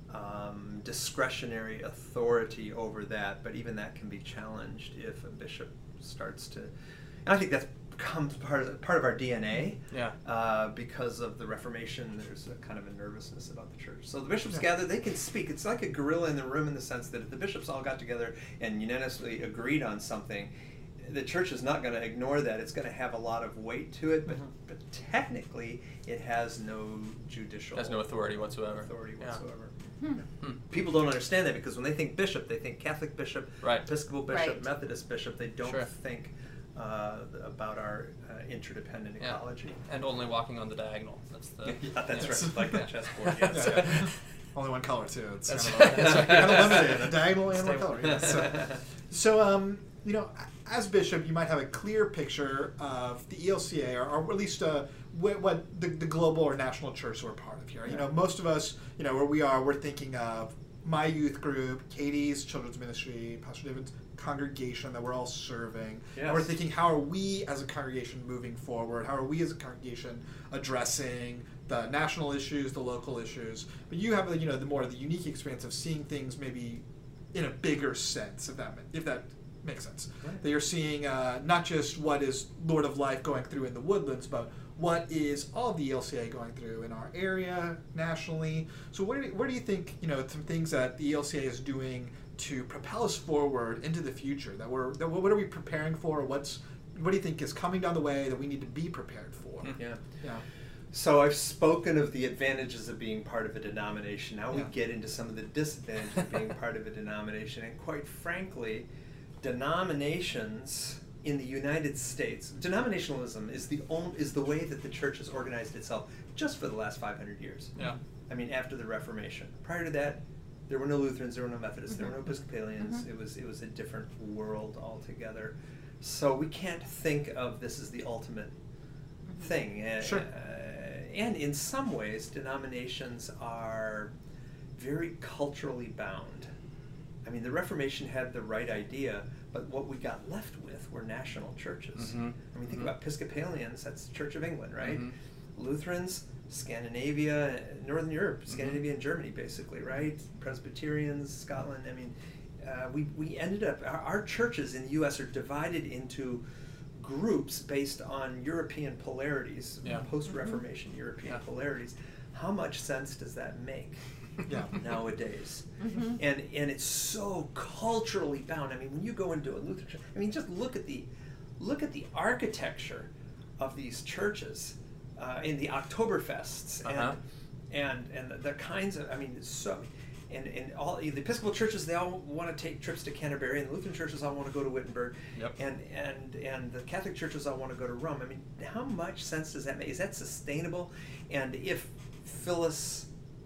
um, discretionary authority over that, but even that can be challenged if a bishop starts to. And I think that's becomes part of part of our D N A. Yeah. Uh, because of the Reformation, there's a kind of a nervousness about the church. So the bishops Yeah. gather; they can speak. It's like a gorilla in the room in the sense that if the bishops all got together and unanimously agreed on something, the church is not going to ignore that. It's going to have a lot of weight to it, but Mhm. but technically, it has no judicial Has no authority whatsoever. authority Yeah. whatsoever. Hmm. Hmm. People don't understand that because when they think bishop, they think Catholic bishop, Right. Episcopal bishop, Right. Methodist bishop. They don't Sure. think uh, about our uh, interdependent Yeah. ecology. And only walking on the diagonal. That's the. Yeah, that's yes. right, like a Yeah. chessboard. Yeah, Yes. yeah. Only one color too. It's That's kind of, right. a, kind of limited. A diagonal and one Stable. color. Yeah. So, so um, you know, as bishop, you might have a clear picture of the E L C A, or, or at least uh, what, what the, the global or national church we're part of here. You know, most of us, you know, where we are, we're thinking of my youth group, Katie's children's ministry, Pastor David's congregation that we're all serving. And we're Yes. thinking, how are we as a congregation moving forward? How are we as a congregation addressing the national issues, the local issues? But you have, you know, the more the unique experience of seeing things maybe in a bigger sense, if that if that makes sense. Right. That you're seeing uh, not just what is Lord of Life going through in the Woodlands, but what is all of the E L C A going through in our area, nationally. So where do you, where do you think, you know, some things that the E L C A is doing to propel us forward into the future? That we're that what are we preparing for? What's what do you think is coming down the way that we need to be prepared for? Yeah. Yeah. So I've spoken of the advantages of being part of a denomination. Now we Yeah. get into some of the disadvantages of being part of a denomination. And quite frankly, denominations in the United States, denominationalism is the only, is the way that the church has organized itself just for the last five hundred years. Yeah. I mean, after the Reformation. Prior to that, there were no Lutherans, there were no Methodists, there were no Episcopalians. Mhm. It was it was a different world altogether. So we can't think of this as the ultimate thing. Uh, Sure. uh, and in some ways, denominations are very culturally bound. I mean, the Reformation had the right idea, but what we got left with were national churches. Mhm. I mean, think Mhm. about Episcopalians, that's the Church of England, right? Mhm. Lutherans, Scandinavia, Northern Europe, Mhm. Scandinavia and Germany, basically, right? Presbyterians, Scotland. I mean, uh, we, we ended up, our, our churches in the U S are divided into groups based on European polarities, Yeah. post-Reformation European Yeah. polarities. How much sense does that make? Yeah. nowadays. Mm-hmm. And and it's so culturally bound. I mean, when you go into a Lutheran church, I mean, just look at the look at the architecture of these churches uh, in the Oktoberfests Uh-huh. and and and the, the kinds of, I mean, it's so. And, and all the Episcopal churches, they all want to take trips to Canterbury, and the Lutheran churches all want to go to Wittenberg, Yep. and, and and the Catholic churches all want to go to Rome. I mean, how much sense does that make? Is that sustainable? And if Phyllis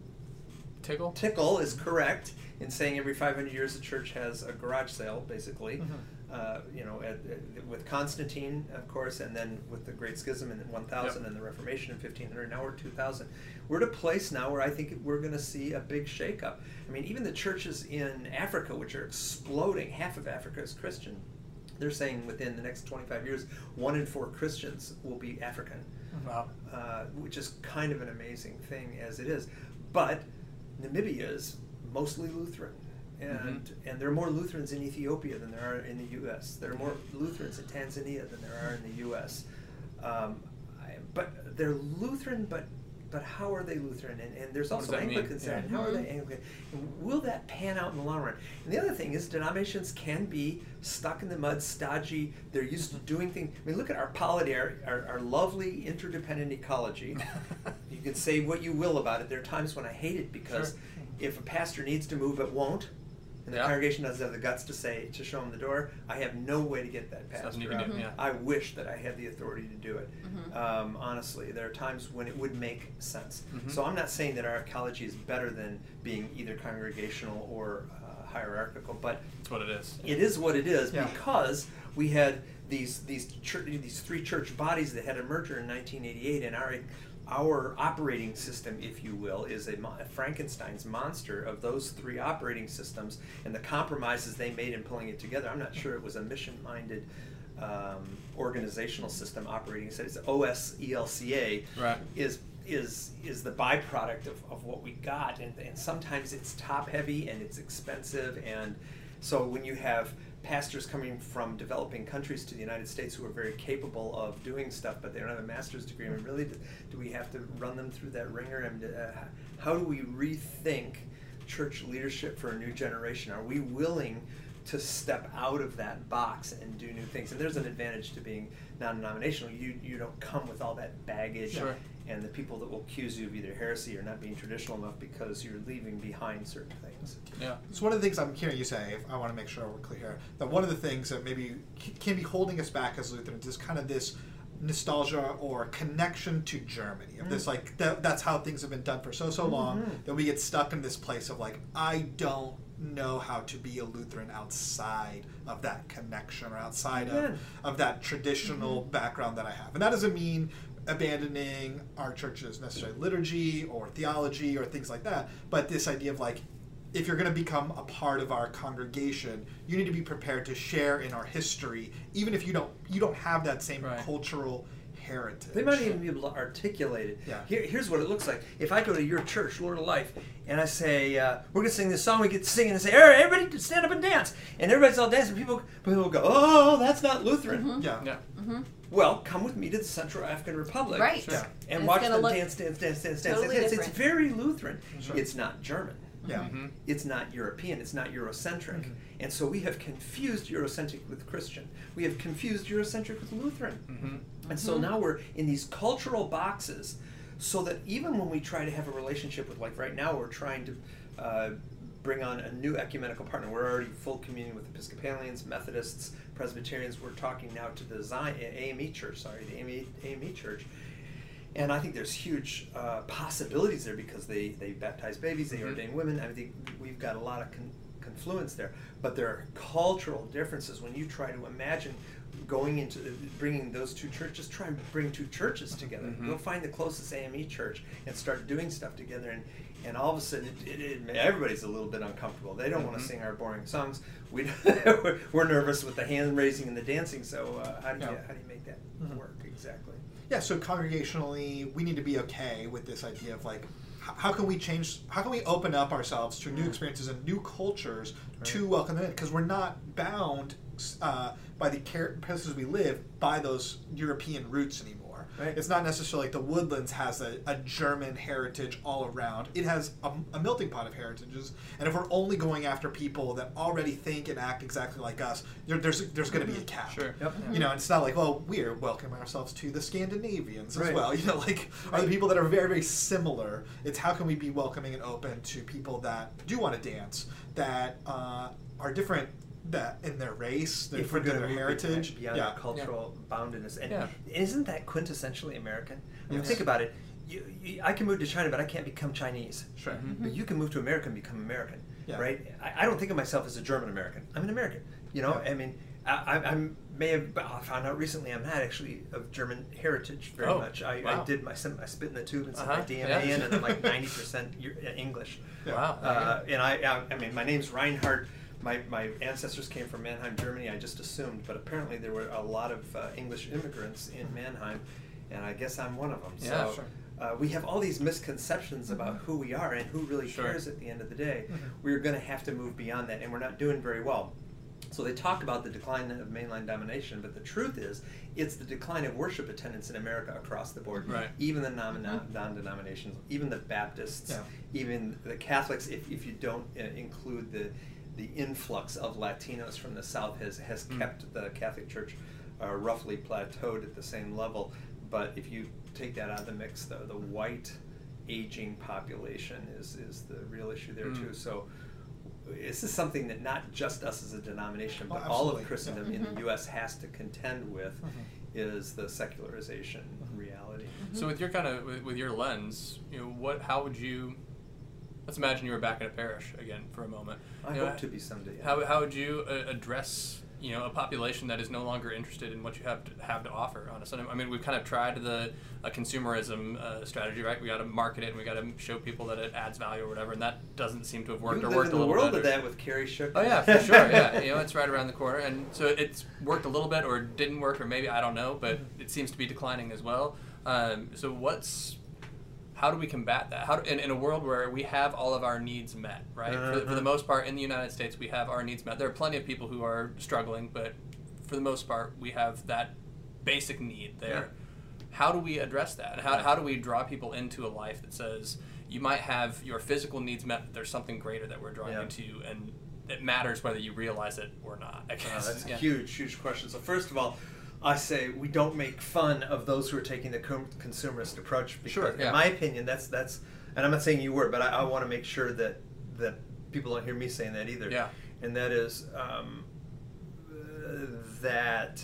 Tickle? Tickle is correct in saying every five hundred years the church has a garage sale, basically, Mhm. uh, you know, at, at, with Constantine, of course, and then with the Great Schism in one thousand Yep. and the Reformation in fifteen hundred, now we're two thousand. We're at a place now where I think we're going to see a big shakeup. I mean, even the churches in Africa, which are exploding, half of Africa is Christian. They're saying within the next twenty-five years, one in four Christians will be African, Wow. uh, which is kind of an amazing thing as it is. But Namibia is mostly Lutheran. And Mhm. and there are more Lutherans in Ethiopia than there are in the U S There are more Lutherans in Tanzania than there are in the U S Um, I, but they're Lutheran, but but how are they Lutheran? And, and there's What does also that mean? Anglicans there. Yeah. And how are they Anglican? And will that pan out in the long run? And the other thing is denominations can be stuck in the mud, stodgy. They're used to doing things. I mean, look at our polity, our, our, our lovely interdependent ecology. You can say what you will about it. There are times when I hate it because Sure. if a pastor needs to move but won't, and the Yeah. congregation doesn't have the guts to say, to show him the door, I have no way to get that Something you pastor can out. do, yeah. I wish that I had the authority to do it. Mhm. Um, honestly, there are times when it would make sense. Mhm. So I'm not saying that our ecology is better than being either congregational or uh, hierarchical, but That's what it is. it is what it is Yeah. because we had these these church, these three church bodies that had a merger in nineteen eighty-eight, and our our operating system, if you will, is a, mo- a Frankenstein's monster of those three operating systems and the compromises they made in pulling it together. I'm not sure it was a mission-minded um, organizational system operating. So it's O S E L C A Right. is is is the byproduct of, of what we got, and, and sometimes it's top heavy and it's expensive, and so when you have pastors coming from developing countries to the United States who are very capable of doing stuff, but they don't have a master's degree, I mean, really, do, do we have to run them through that ringer? And uh, how do we rethink church leadership for a new generation? Are we willing to step out of that box and do new things? And there's an advantage to being non-denominational. You you don't come with all that baggage Sure. and the people that will accuse you of either heresy or not being traditional enough because you're leaving behind certain things. Yeah. So one of the things I'm hearing you say, I want to make sure we're clear here, that one of the things that maybe c- can be holding us back as Lutherans is kind of this nostalgia or connection to Germany. Of this, like, that, that's how things have been done for so, so long, Mhm. that we get stuck in this place of, like, I don't know how to be a Lutheran outside of that connection or outside of, Amen. of that traditional background that I have. And that doesn't mean abandoning our church's necessary liturgy or theology or things like that, but this idea of, like, if you're going to become a part of our congregation, you need to be prepared to share in our history, even if you don't you don't have that same Right. cultural heritage. They might even be able to articulate it. Yeah. Here, here's what it looks like. If I go to your church, Lord of Life, and I say, uh, we're going to sing this song, we get to sing and say, all right, everybody stand up and dance. And everybody's all dancing. People, people go, oh, that's not Lutheran. Mhm. Yeah. Yeah. Mm-hmm. Well, come with me to the Central African Republic. Right. Sure. Yeah. And It's watch gonna them look dance, dance, dance, dance, dance. totally It's, it's different. very Lutheran. Sure. It's not German. Yeah. Mhm. It's not European, it's not Eurocentric. Mhm. And so we have confused Eurocentric with Christian. We have confused Eurocentric with Lutheran. Mhm. And so now we're in these cultural boxes so that even when we try to have a relationship with, like right now, we're trying to uh, bring on a new ecumenical partner. We're already full communion with Episcopalians, Methodists, Presbyterians. We're talking now to the Zion, A M E Church, sorry, the A M E, A M E Church. And I think there's huge uh, possibilities there because they, they baptize babies, they Mhm. ordain women. I think we've got a lot of con- confluence there. But there are cultural differences when you try to imagine going into bringing those two churches. Try and bring two churches together. Mhm. Go find the closest A M E church and start doing stuff together. And, and all of a sudden, it, it, it, everybody's a little bit uncomfortable. They don't want Mhm. to sing our boring songs. We we're, we're nervous with the hand raising and the dancing. So uh, how do you Yeah. how do you make that Mhm. work exactly? Yeah, so congregationally, we need to be okay with this idea of, like, h- how can we change, how can we open up ourselves to new Mm. experiences and new cultures to Right. welcome them in? Because we're not bound uh, by the care- places we live by those European roots anymore. Right. It's not necessarily like the Woodlands has a, a German heritage all around. It has a, a melting pot of heritages, and if we're only going after people that already think and act exactly like us, there, there's there's going to be a cap. Sure. Yep. You know, and it's not like, well, we're welcoming ourselves to the Scandinavians as Right. well. You know, like, are the people that are very, very similar. It's how can we be welcoming and open to people that do want to dance, that uh, are different that in their race, they're If we're different in going their to heritage. beyond Yeah. our cultural boundedness, and Yeah. isn't that quintessentially American? I mean, Yes. think about it. You, you, I can move to China, but I can't become Chinese. Sure. Mhm. But you can move to America and become American, Yeah. right? I, I don't think of myself as a German American. I'm an American. You know, Yeah. I mean, I, I, I may have I found out recently I'm not actually of German heritage very Oh, much. I, wow. I did my sim- I spit in the tube and sent Uh-huh, my D N A yeah. in, and I'm like ninety percent English. Yeah. Wow. Uh, and I, I, I mean, my name's Reinhard. My, my ancestors came from Mannheim, Germany. I just assumed, but apparently there were a lot of uh, English immigrants in Mannheim, and I guess I'm one of them. Yeah, so sure. uh, we have all these misconceptions about who we are and who really Sure. cares at the end of the day. Mhm. We're going to have to move beyond that, and we're not doing very well. So they talk about the decline of mainline domination, but the truth is, it's the decline of worship attendance in America across the board. Right. Even the non- non-denominations, even the Baptists, Yeah. even the Catholics, if, if you don't uh, include the the influx of Latinos from the South has, has Mm. kept the Catholic Church uh, roughly plateaued at the same level. But if you take that out of the mix, the, the white aging population is, is the real issue there Mm. too. So this is something that not just us as a denomination, Oh, but all absolutely. of Christendom Yeah. in Mhm. the U S has to contend with Mhm. is the secularization Mhm. reality. So with your kind of with, with your lens, you know, what how would you? Let's imagine you were back in a parish again for a moment. I You know, hope to be someday. How, how would you uh, address you know a population that is no longer interested in what you have to have to offer on a Sunday? I mean, we've kind of tried the a consumerism uh, strategy, right? We got to market it and we got to show people that it adds value or whatever, and that doesn't seem to have worked you or live worked in a the little world bit. of that with Carrie Shook. Oh yeah, for sure. Yeah, you know, it's right around the corner, and so it's worked a little bit, or didn't work, or maybe I don't know, but it seems to be declining as well. Um, so what's how do we combat that? How do, in, in a world where we have all of our needs met, right? For, for the Uh-huh. most part, in the United States, we have our needs met. There are plenty of people who are struggling, but for the most part, we have that basic need there. How do we address that? How, how do we draw people into a life that says you might have your physical needs met, but there's something greater that we're drawing Yeah. into, and it matters whether you realize it or not, I Uh, guess. that's Yeah. a huge, huge question. So first of all, I say we don't make fun of those who are taking the com- consumerist approach. Because Sure, yeah. in my opinion, that's that's, and I'm not saying you were, but I, I want to make sure that that people don't hear me saying that either. Yeah. And that is um, uh, that.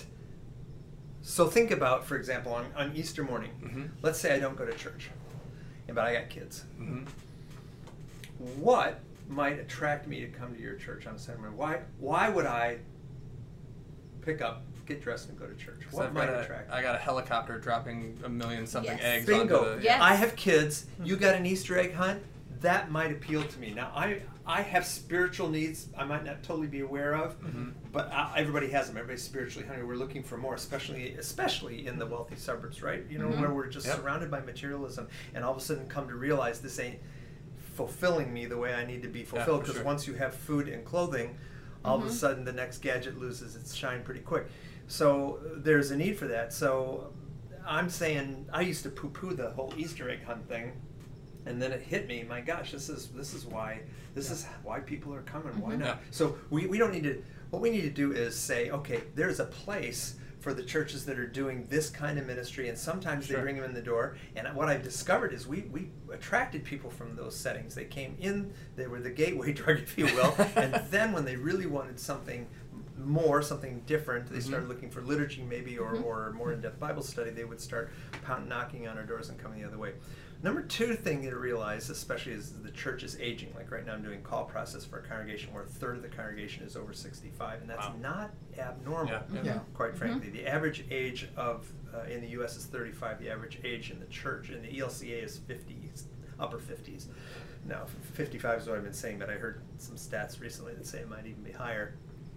So think about, for example, on, on Easter morning. Mhm. Let's say I don't go to church, but I got kids. Mhm. What might attract me to come to your church on a Sunday morning? Why why would I pick up, get dressed, and go to church? 'Cause What I've might got attract a, I got a helicopter dropping a million something Yes. eggs Bingo. onto the... Yes. I have kids. You got an Easter egg hunt? That might appeal to me. Now, I I have spiritual needs I might not totally be aware of, Mhm. but I, everybody has them. Everybody's spiritually hungry. We're looking for more, especially especially in the wealthy suburbs, right? You know, Mhm. where we're just Yep. surrounded by materialism, and all of a sudden come to realize this ain't fulfilling me the way I need to be fulfilled. for Because sure. once you have food and clothing, all of a Mhm. sudden the next gadget loses its shine pretty quick. So uh, there's a need for that. So I'm saying I used to poo-poo the whole Easter egg hunt thing, and then it hit me. My gosh, this is this is why this Yeah. is why people are coming. Why Mhm. not? Yeah. So we, we don't need to. What we need to do is say, okay, there's a place for the churches that are doing this kind of ministry, and sometimes Sure. they bring them in the door. And what I've discovered is we we attracted people from those settings. They came in, they were the gateway drug, if you will, and then when they really wanted something more, something different, they Mhm. started looking for liturgy maybe, or, Mhm. or more in-depth Bible study, they would start pound, knocking on our doors and coming the other way. Number two thing to realize, especially as the church is aging, like right now I'm doing call process for a congregation where a third of the congregation is over sixty-five, and that's Wow. not abnormal, Yeah, yeah. Yeah. quite Mhm. frankly. The average age of, uh, in the U S is thirty-five, the average age in the church, in the E L C A is fifty, upper fifties. Now, fifty-five is what I've been saying, but I heard some stats recently that say it might even be higher.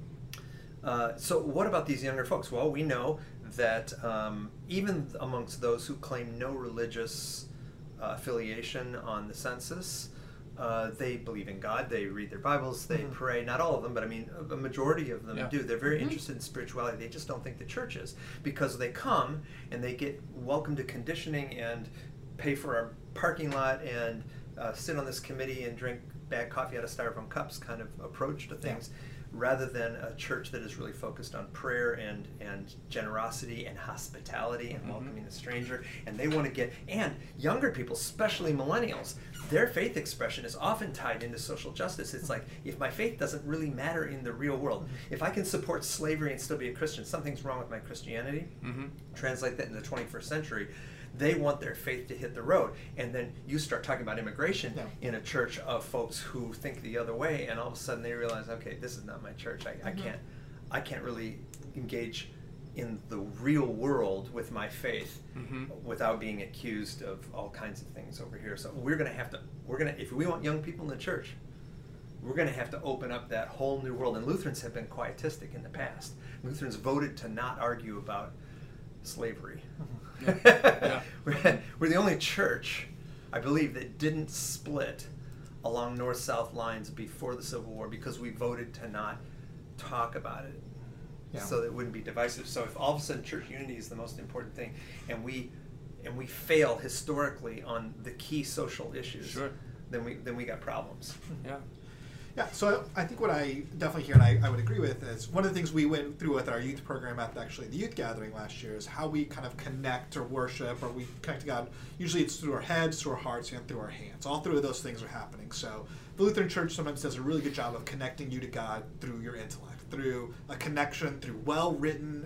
Uh, so what about these younger folks? Well, we know that um, even amongst those who claim no religious uh, affiliation on the census, Uh, they believe in God. They read their Bibles. They Mhm. pray. Not all of them, but I mean, a, a majority of them Yeah. do. They're very Mhm. interested in spirituality. They just don't think the church is, because they come and they get welcome to conditioning and pay for our parking lot and uh, sit on this committee and drink bad coffee out of styrofoam cups kind of approach to things, rather than a church that is really focused on prayer and and generosity and hospitality and Mhm. welcoming the stranger. And they want to get, and younger people, especially millennials, their faith expression is often tied into social justice. It's like, if my faith doesn't really matter in the real world, if I can support slavery and still be a Christian, something's wrong with my Christianity. Mm-hmm. Translate that in the twenty-first century. They want their faith to hit the road. And then you start talking about immigration Yeah. in a church of folks who think the other way, and all of a sudden they realize, okay, this is not my church. I, I Mhm. can't I can't really engage in the real world with my faith Mm-hmm. without being accused of all kinds of things over here. So we're gonna have to we're gonna if we want young people in the church, we're gonna have to open up that whole new world. And Lutherans have been quietistic in the past. Lutherans voted to not argue about slavery. Yeah. we're, we're the only church, I believe, that didn't split along north-south lines before the Civil War, because we voted to not talk about it, Yeah. so that it wouldn't be divisive. So if all of a sudden church unity is the most important thing, and we and we fail historically on the key social issues, Sure. then we then we got problems. Yeah. Yeah, so I think what I definitely hear, and I, I would agree with, is one of the things we went through with our youth program at actually the youth gathering last year is how we kind of connect or worship, or we connect to God. Usually it's through our heads, through our hearts, and through our hands. All three of those things are happening. So the Lutheran Church sometimes does a really good job of connecting you to God through your intellect, through a connection, through well-written,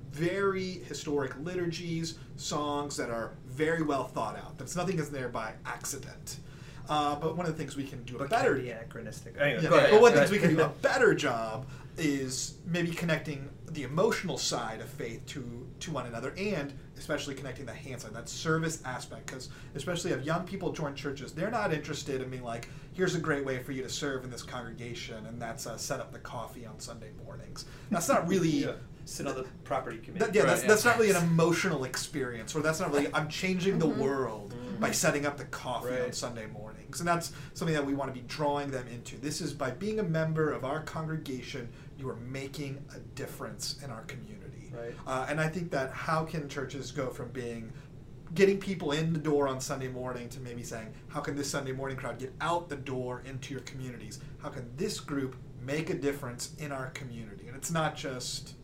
very historic liturgies, songs that are very well thought out. That's nothing is there by accident. Uh, but one of the things we can do a But better can be anachronistic. Anyway, yeah, go ahead. but one of Go the things we can do a ahead. better job is maybe connecting the emotional side of faith to to one another, and especially connecting the hand side, that service aspect. Because especially if young people join churches, they're not interested in being like, here's a great way for you to serve in this congregation, and that's uh, set up the coffee on Sunday mornings. That's not really. Yeah. Sit on the property committee. That, yeah, Right, that's, yeah. that's not really an emotional experience, or that's not really, I'm changing the Mhm. world Mhm. by setting up the coffee on Right. Sunday mornings. And that's something that we want to be drawing them into. This is by being a member of our congregation, you are making a difference in our community. Right. Uh, and I think that how can churches go from being getting people in the door on Sunday morning to maybe saying, how can this Sunday morning crowd get out the door into your communities? How can this group make a difference in our community? And it's not just,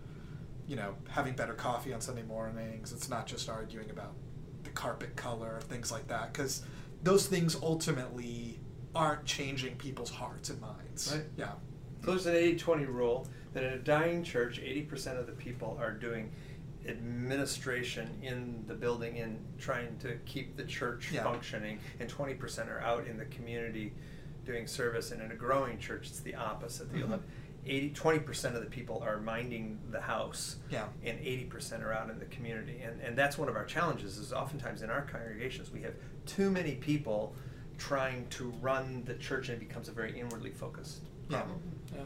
you know, having better coffee on Sunday mornings. It's not just arguing about the carpet color, things like that, because those things ultimately aren't changing people's hearts and minds. Right. Yeah. So there's an eighty twenty rule that in a dying church, eighty percent of the people are doing administration in the building and trying to keep the church Yeah. functioning, and twenty percent are out in the community doing service. And in a growing church, it's the opposite. You'll Mhm. have eighty, twenty percent of the people are minding the house, Yeah. and eighty percent are out in the community. And, and that's one of our challenges, is oftentimes in our congregations we have too many people trying to run the church, and it becomes a very inwardly focused Yeah. problem. Yeah.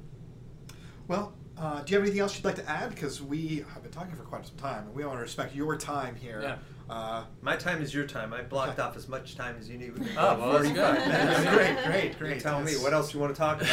Well, uh, do you have anything else you'd like to add? Because we have been talking for quite some time, and we want to respect your time here. Yeah. Uh, My time is your time. I blocked Okay. off as much time as you need. Within Oh, about well, that's forty-five good. minutes. Yeah, great, great, great. You tell me, Yes. what else you want to talk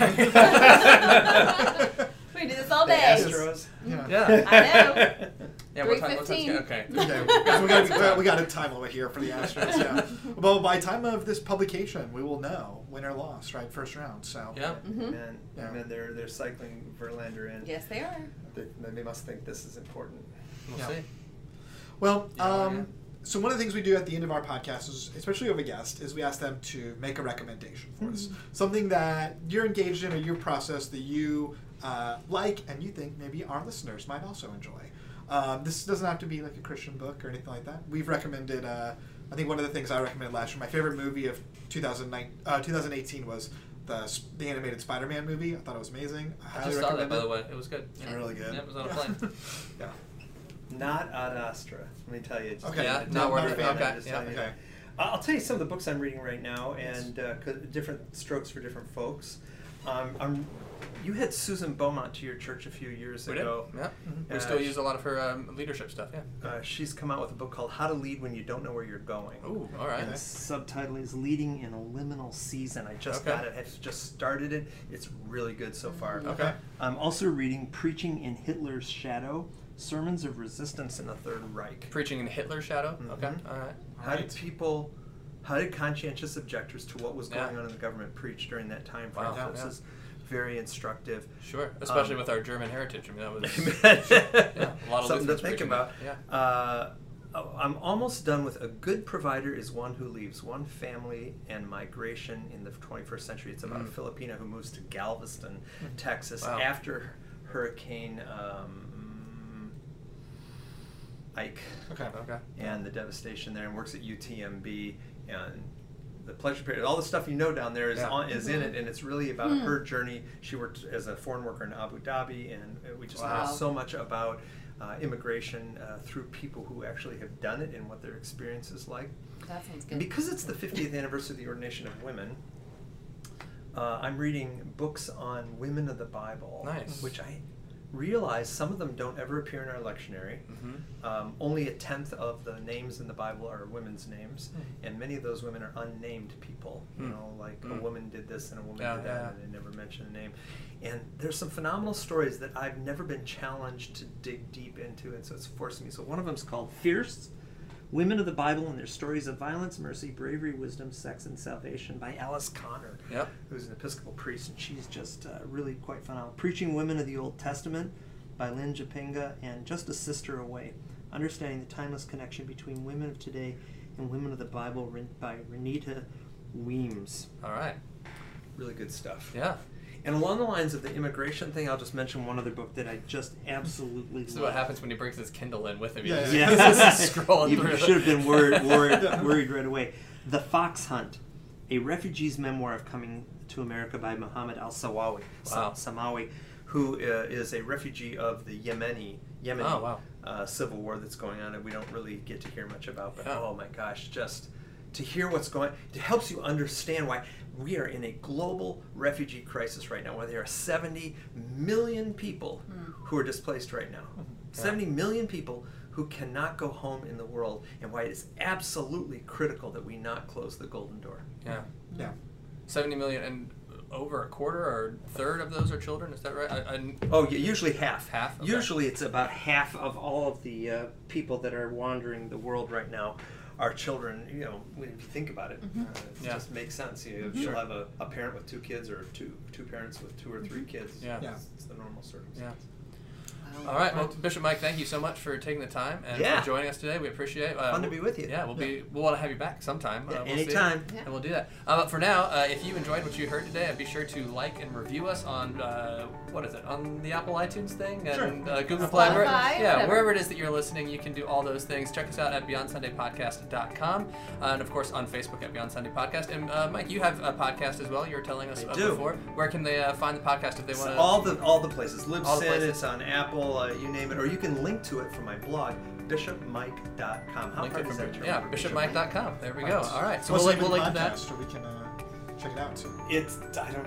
about? We do this all The day. Astros? Yeah. Yeah. I know. Yeah, what time, what time's three fifteen. okay. Okay, so we got, we got- we got a time limit here for the Astros. Yeah. Well, by time of this publication, we will know win or loss, right? First round. So. Yeah. Mhm. And, Yeah. and then they're they're cycling Verlander in. Yes, they are. They, they must think this is important. We'll Yeah. see. Well, Yeah, um, yeah. so one of the things we do at the end of our podcast is, especially of a guest, is we ask them to make a recommendation for us. Something that you're engaged in or your process that you uh, like and you think maybe our listeners might also enjoy. Um, this doesn't have to be like a Christian book or anything like that. We've recommended, uh, I think one of the things I recommended last year, my favorite movie of two thousand nine, uh, twenty eighteen was the, the animated Spider-Man movie. I thought it was amazing. I I highly just saw that, recommend by it. the way. It was good. It's really good. Yeah, it was on a Yeah. plane. Yeah. Not Ad Astra. Let me tell you. Just Okay. Yeah, just not worth it. I'm Okay, just yeah, telling you. okay. I'll tell you some of the books I'm reading right now, and uh, 'cause different strokes for different folks. Um, I'm you had Susan Beaumont to your church a few years We ago. did. Yeah. Mm-hmm. We Uh, still she- use a lot of her um, leadership stuff. Yeah. Uh, she's come out with a book called How to Lead When You Don't Know Where You're Going. Ooh. All right. And the subtitle is Leading in a Liminal Season. I just Okay. got it. I've just started it. It's really good so far. Okay. I'm also reading Preaching in Hitler's Shadow, Sermons of Resistance in the Third Reich. Preaching in Hitler's shadow. Mhm. Okay. All right. How did people, how did conscientious objectors to what was Yeah. going on in the government preach during that time frame? Wow. So Yeah, this yeah. is very instructive. Sure. Especially Um, with our German heritage. I mean, that was yeah, a lot of something to Lutherans think preaching about. that. Yeah. Uh, oh, I'm almost done with A Good Provider is One Who Leaves One Family and Migration in the twenty-first Century. It's about Mm. a Filipino who moves to Galveston, Texas Wow. after Hurricane um, Ike Okay. Okay. and the devastation there, and works at U T M B and the pleasure period. All the stuff you know down there is Yeah. on, is in it, and it's really about Hmm. her journey. She worked as a foreign worker in Abu Dhabi, and uh, we just Wow. learned so much about uh, immigration uh, through people who actually have done it and what their experience is like. That sounds And good. because it's the fiftieth anniversary of the ordination of women, uh, I'm reading books on women of the Bible, Nice. which I realize some of them don't ever appear in our lectionary. Mm-hmm. Um, only a tenth of the names in the Bible are women's names, and many of those women are unnamed people. You Hmm. know, like Hmm. a woman did this and a woman Yeah, did that, yeah, and they never mention a name. And there's some phenomenal stories that I've never been challenged to dig deep into, and so it's forcing me. So one of them is called Fierce: Women of the Bible and Their Stories of Violence, Mercy, Bravery, Wisdom, Sex, and Salvation by Alice Connor, Yep. who's an Episcopal priest, and she's just uh, really quite phenomenal. Preaching Women of the Old Testament by Lynn Japinga, and Just a Sister Away, Understanding the Timeless Connection Between Women of Today and Women of the Bible Ren- by Renita Weems. All right. Really good stuff. Yeah. And along the lines of the immigration thing, I'll just mention one other book that I just absolutely This is love. what happens when he brings his Kindle in with him. Yeah, You yeah. just scrolling you through. should have been worried, worried, worried right away. The Fox Hunt, a refugee's memoir of coming to America by Muhammad al-Sawawi, Wow. Samawi, who uh, is a refugee of the Yemeni, Yemeni Oh, wow. uh, civil war that's going on, and we don't really get to hear much about. But Yeah. oh my gosh, just to hear what's going, it helps you understand why we are in a global refugee crisis right now, where there are seventy million people who are displaced right now. seventy million people who cannot go home in the world, and why it is absolutely critical that we not close the golden door. Yeah. Yeah. seventy million, and over a quarter or third of those are children. Is that right? I, I, Oh, yeah, usually half. Half? Okay. Usually it's about half of all of the uh, people that are wandering the world right now are children. You know, when you think about it, uh, it Yeah. just makes sense. You, Mhm. You'll Sure. have a, a parent with two kids, or two two parents with two or three kids. Yeah. Yeah. It's, it's the normal circumstance. yeah. All right. Well, Bishop Mike, thank you so much for taking the time and Yeah. for joining us today. We appreciate it. Uh, Fun to be with you. Yeah, we'll be. We'll want to have you back sometime. Yeah, Uh, we'll anytime. See. Yeah. And we'll do that. Uh, but for now, uh, if you enjoyed what you heard today, be sure to like and review us on uh, what is it on the Apple iTunes thing and Sure. uh, Google Spotify, Play. Where- yeah, whatever. wherever it is that you're listening, you can do all those things. Check us out at beyond sunday podcast dot com uh, and of course on Facebook at Beyond Sunday Podcast. And uh, Mike, you have a podcast as well. You were telling us I uh, do. before. Where can they uh, find the podcast if they It's want to? all the all the places. All the Libsyn, places. it's on Apple, uh, you name it, or you can link to it from my blog, bishop mike dot com. How Link hard it is from that to yeah, remember? bishop mike dot com. There we Right. go. All right. So What's we'll, the we'll name link of to the that. podcast, or we can uh, check it out too. It's I don't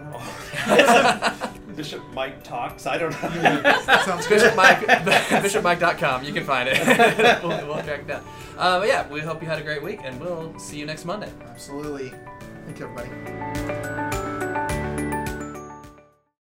know. Bishop Mike talks. I don't know. Sounds good. Bishop Mike, bishop mike dot com. You can find it. we'll, we'll track it down. Uh, but yeah, we hope you had a great week, and we'll see you next Monday. Absolutely. Thank you, everybody.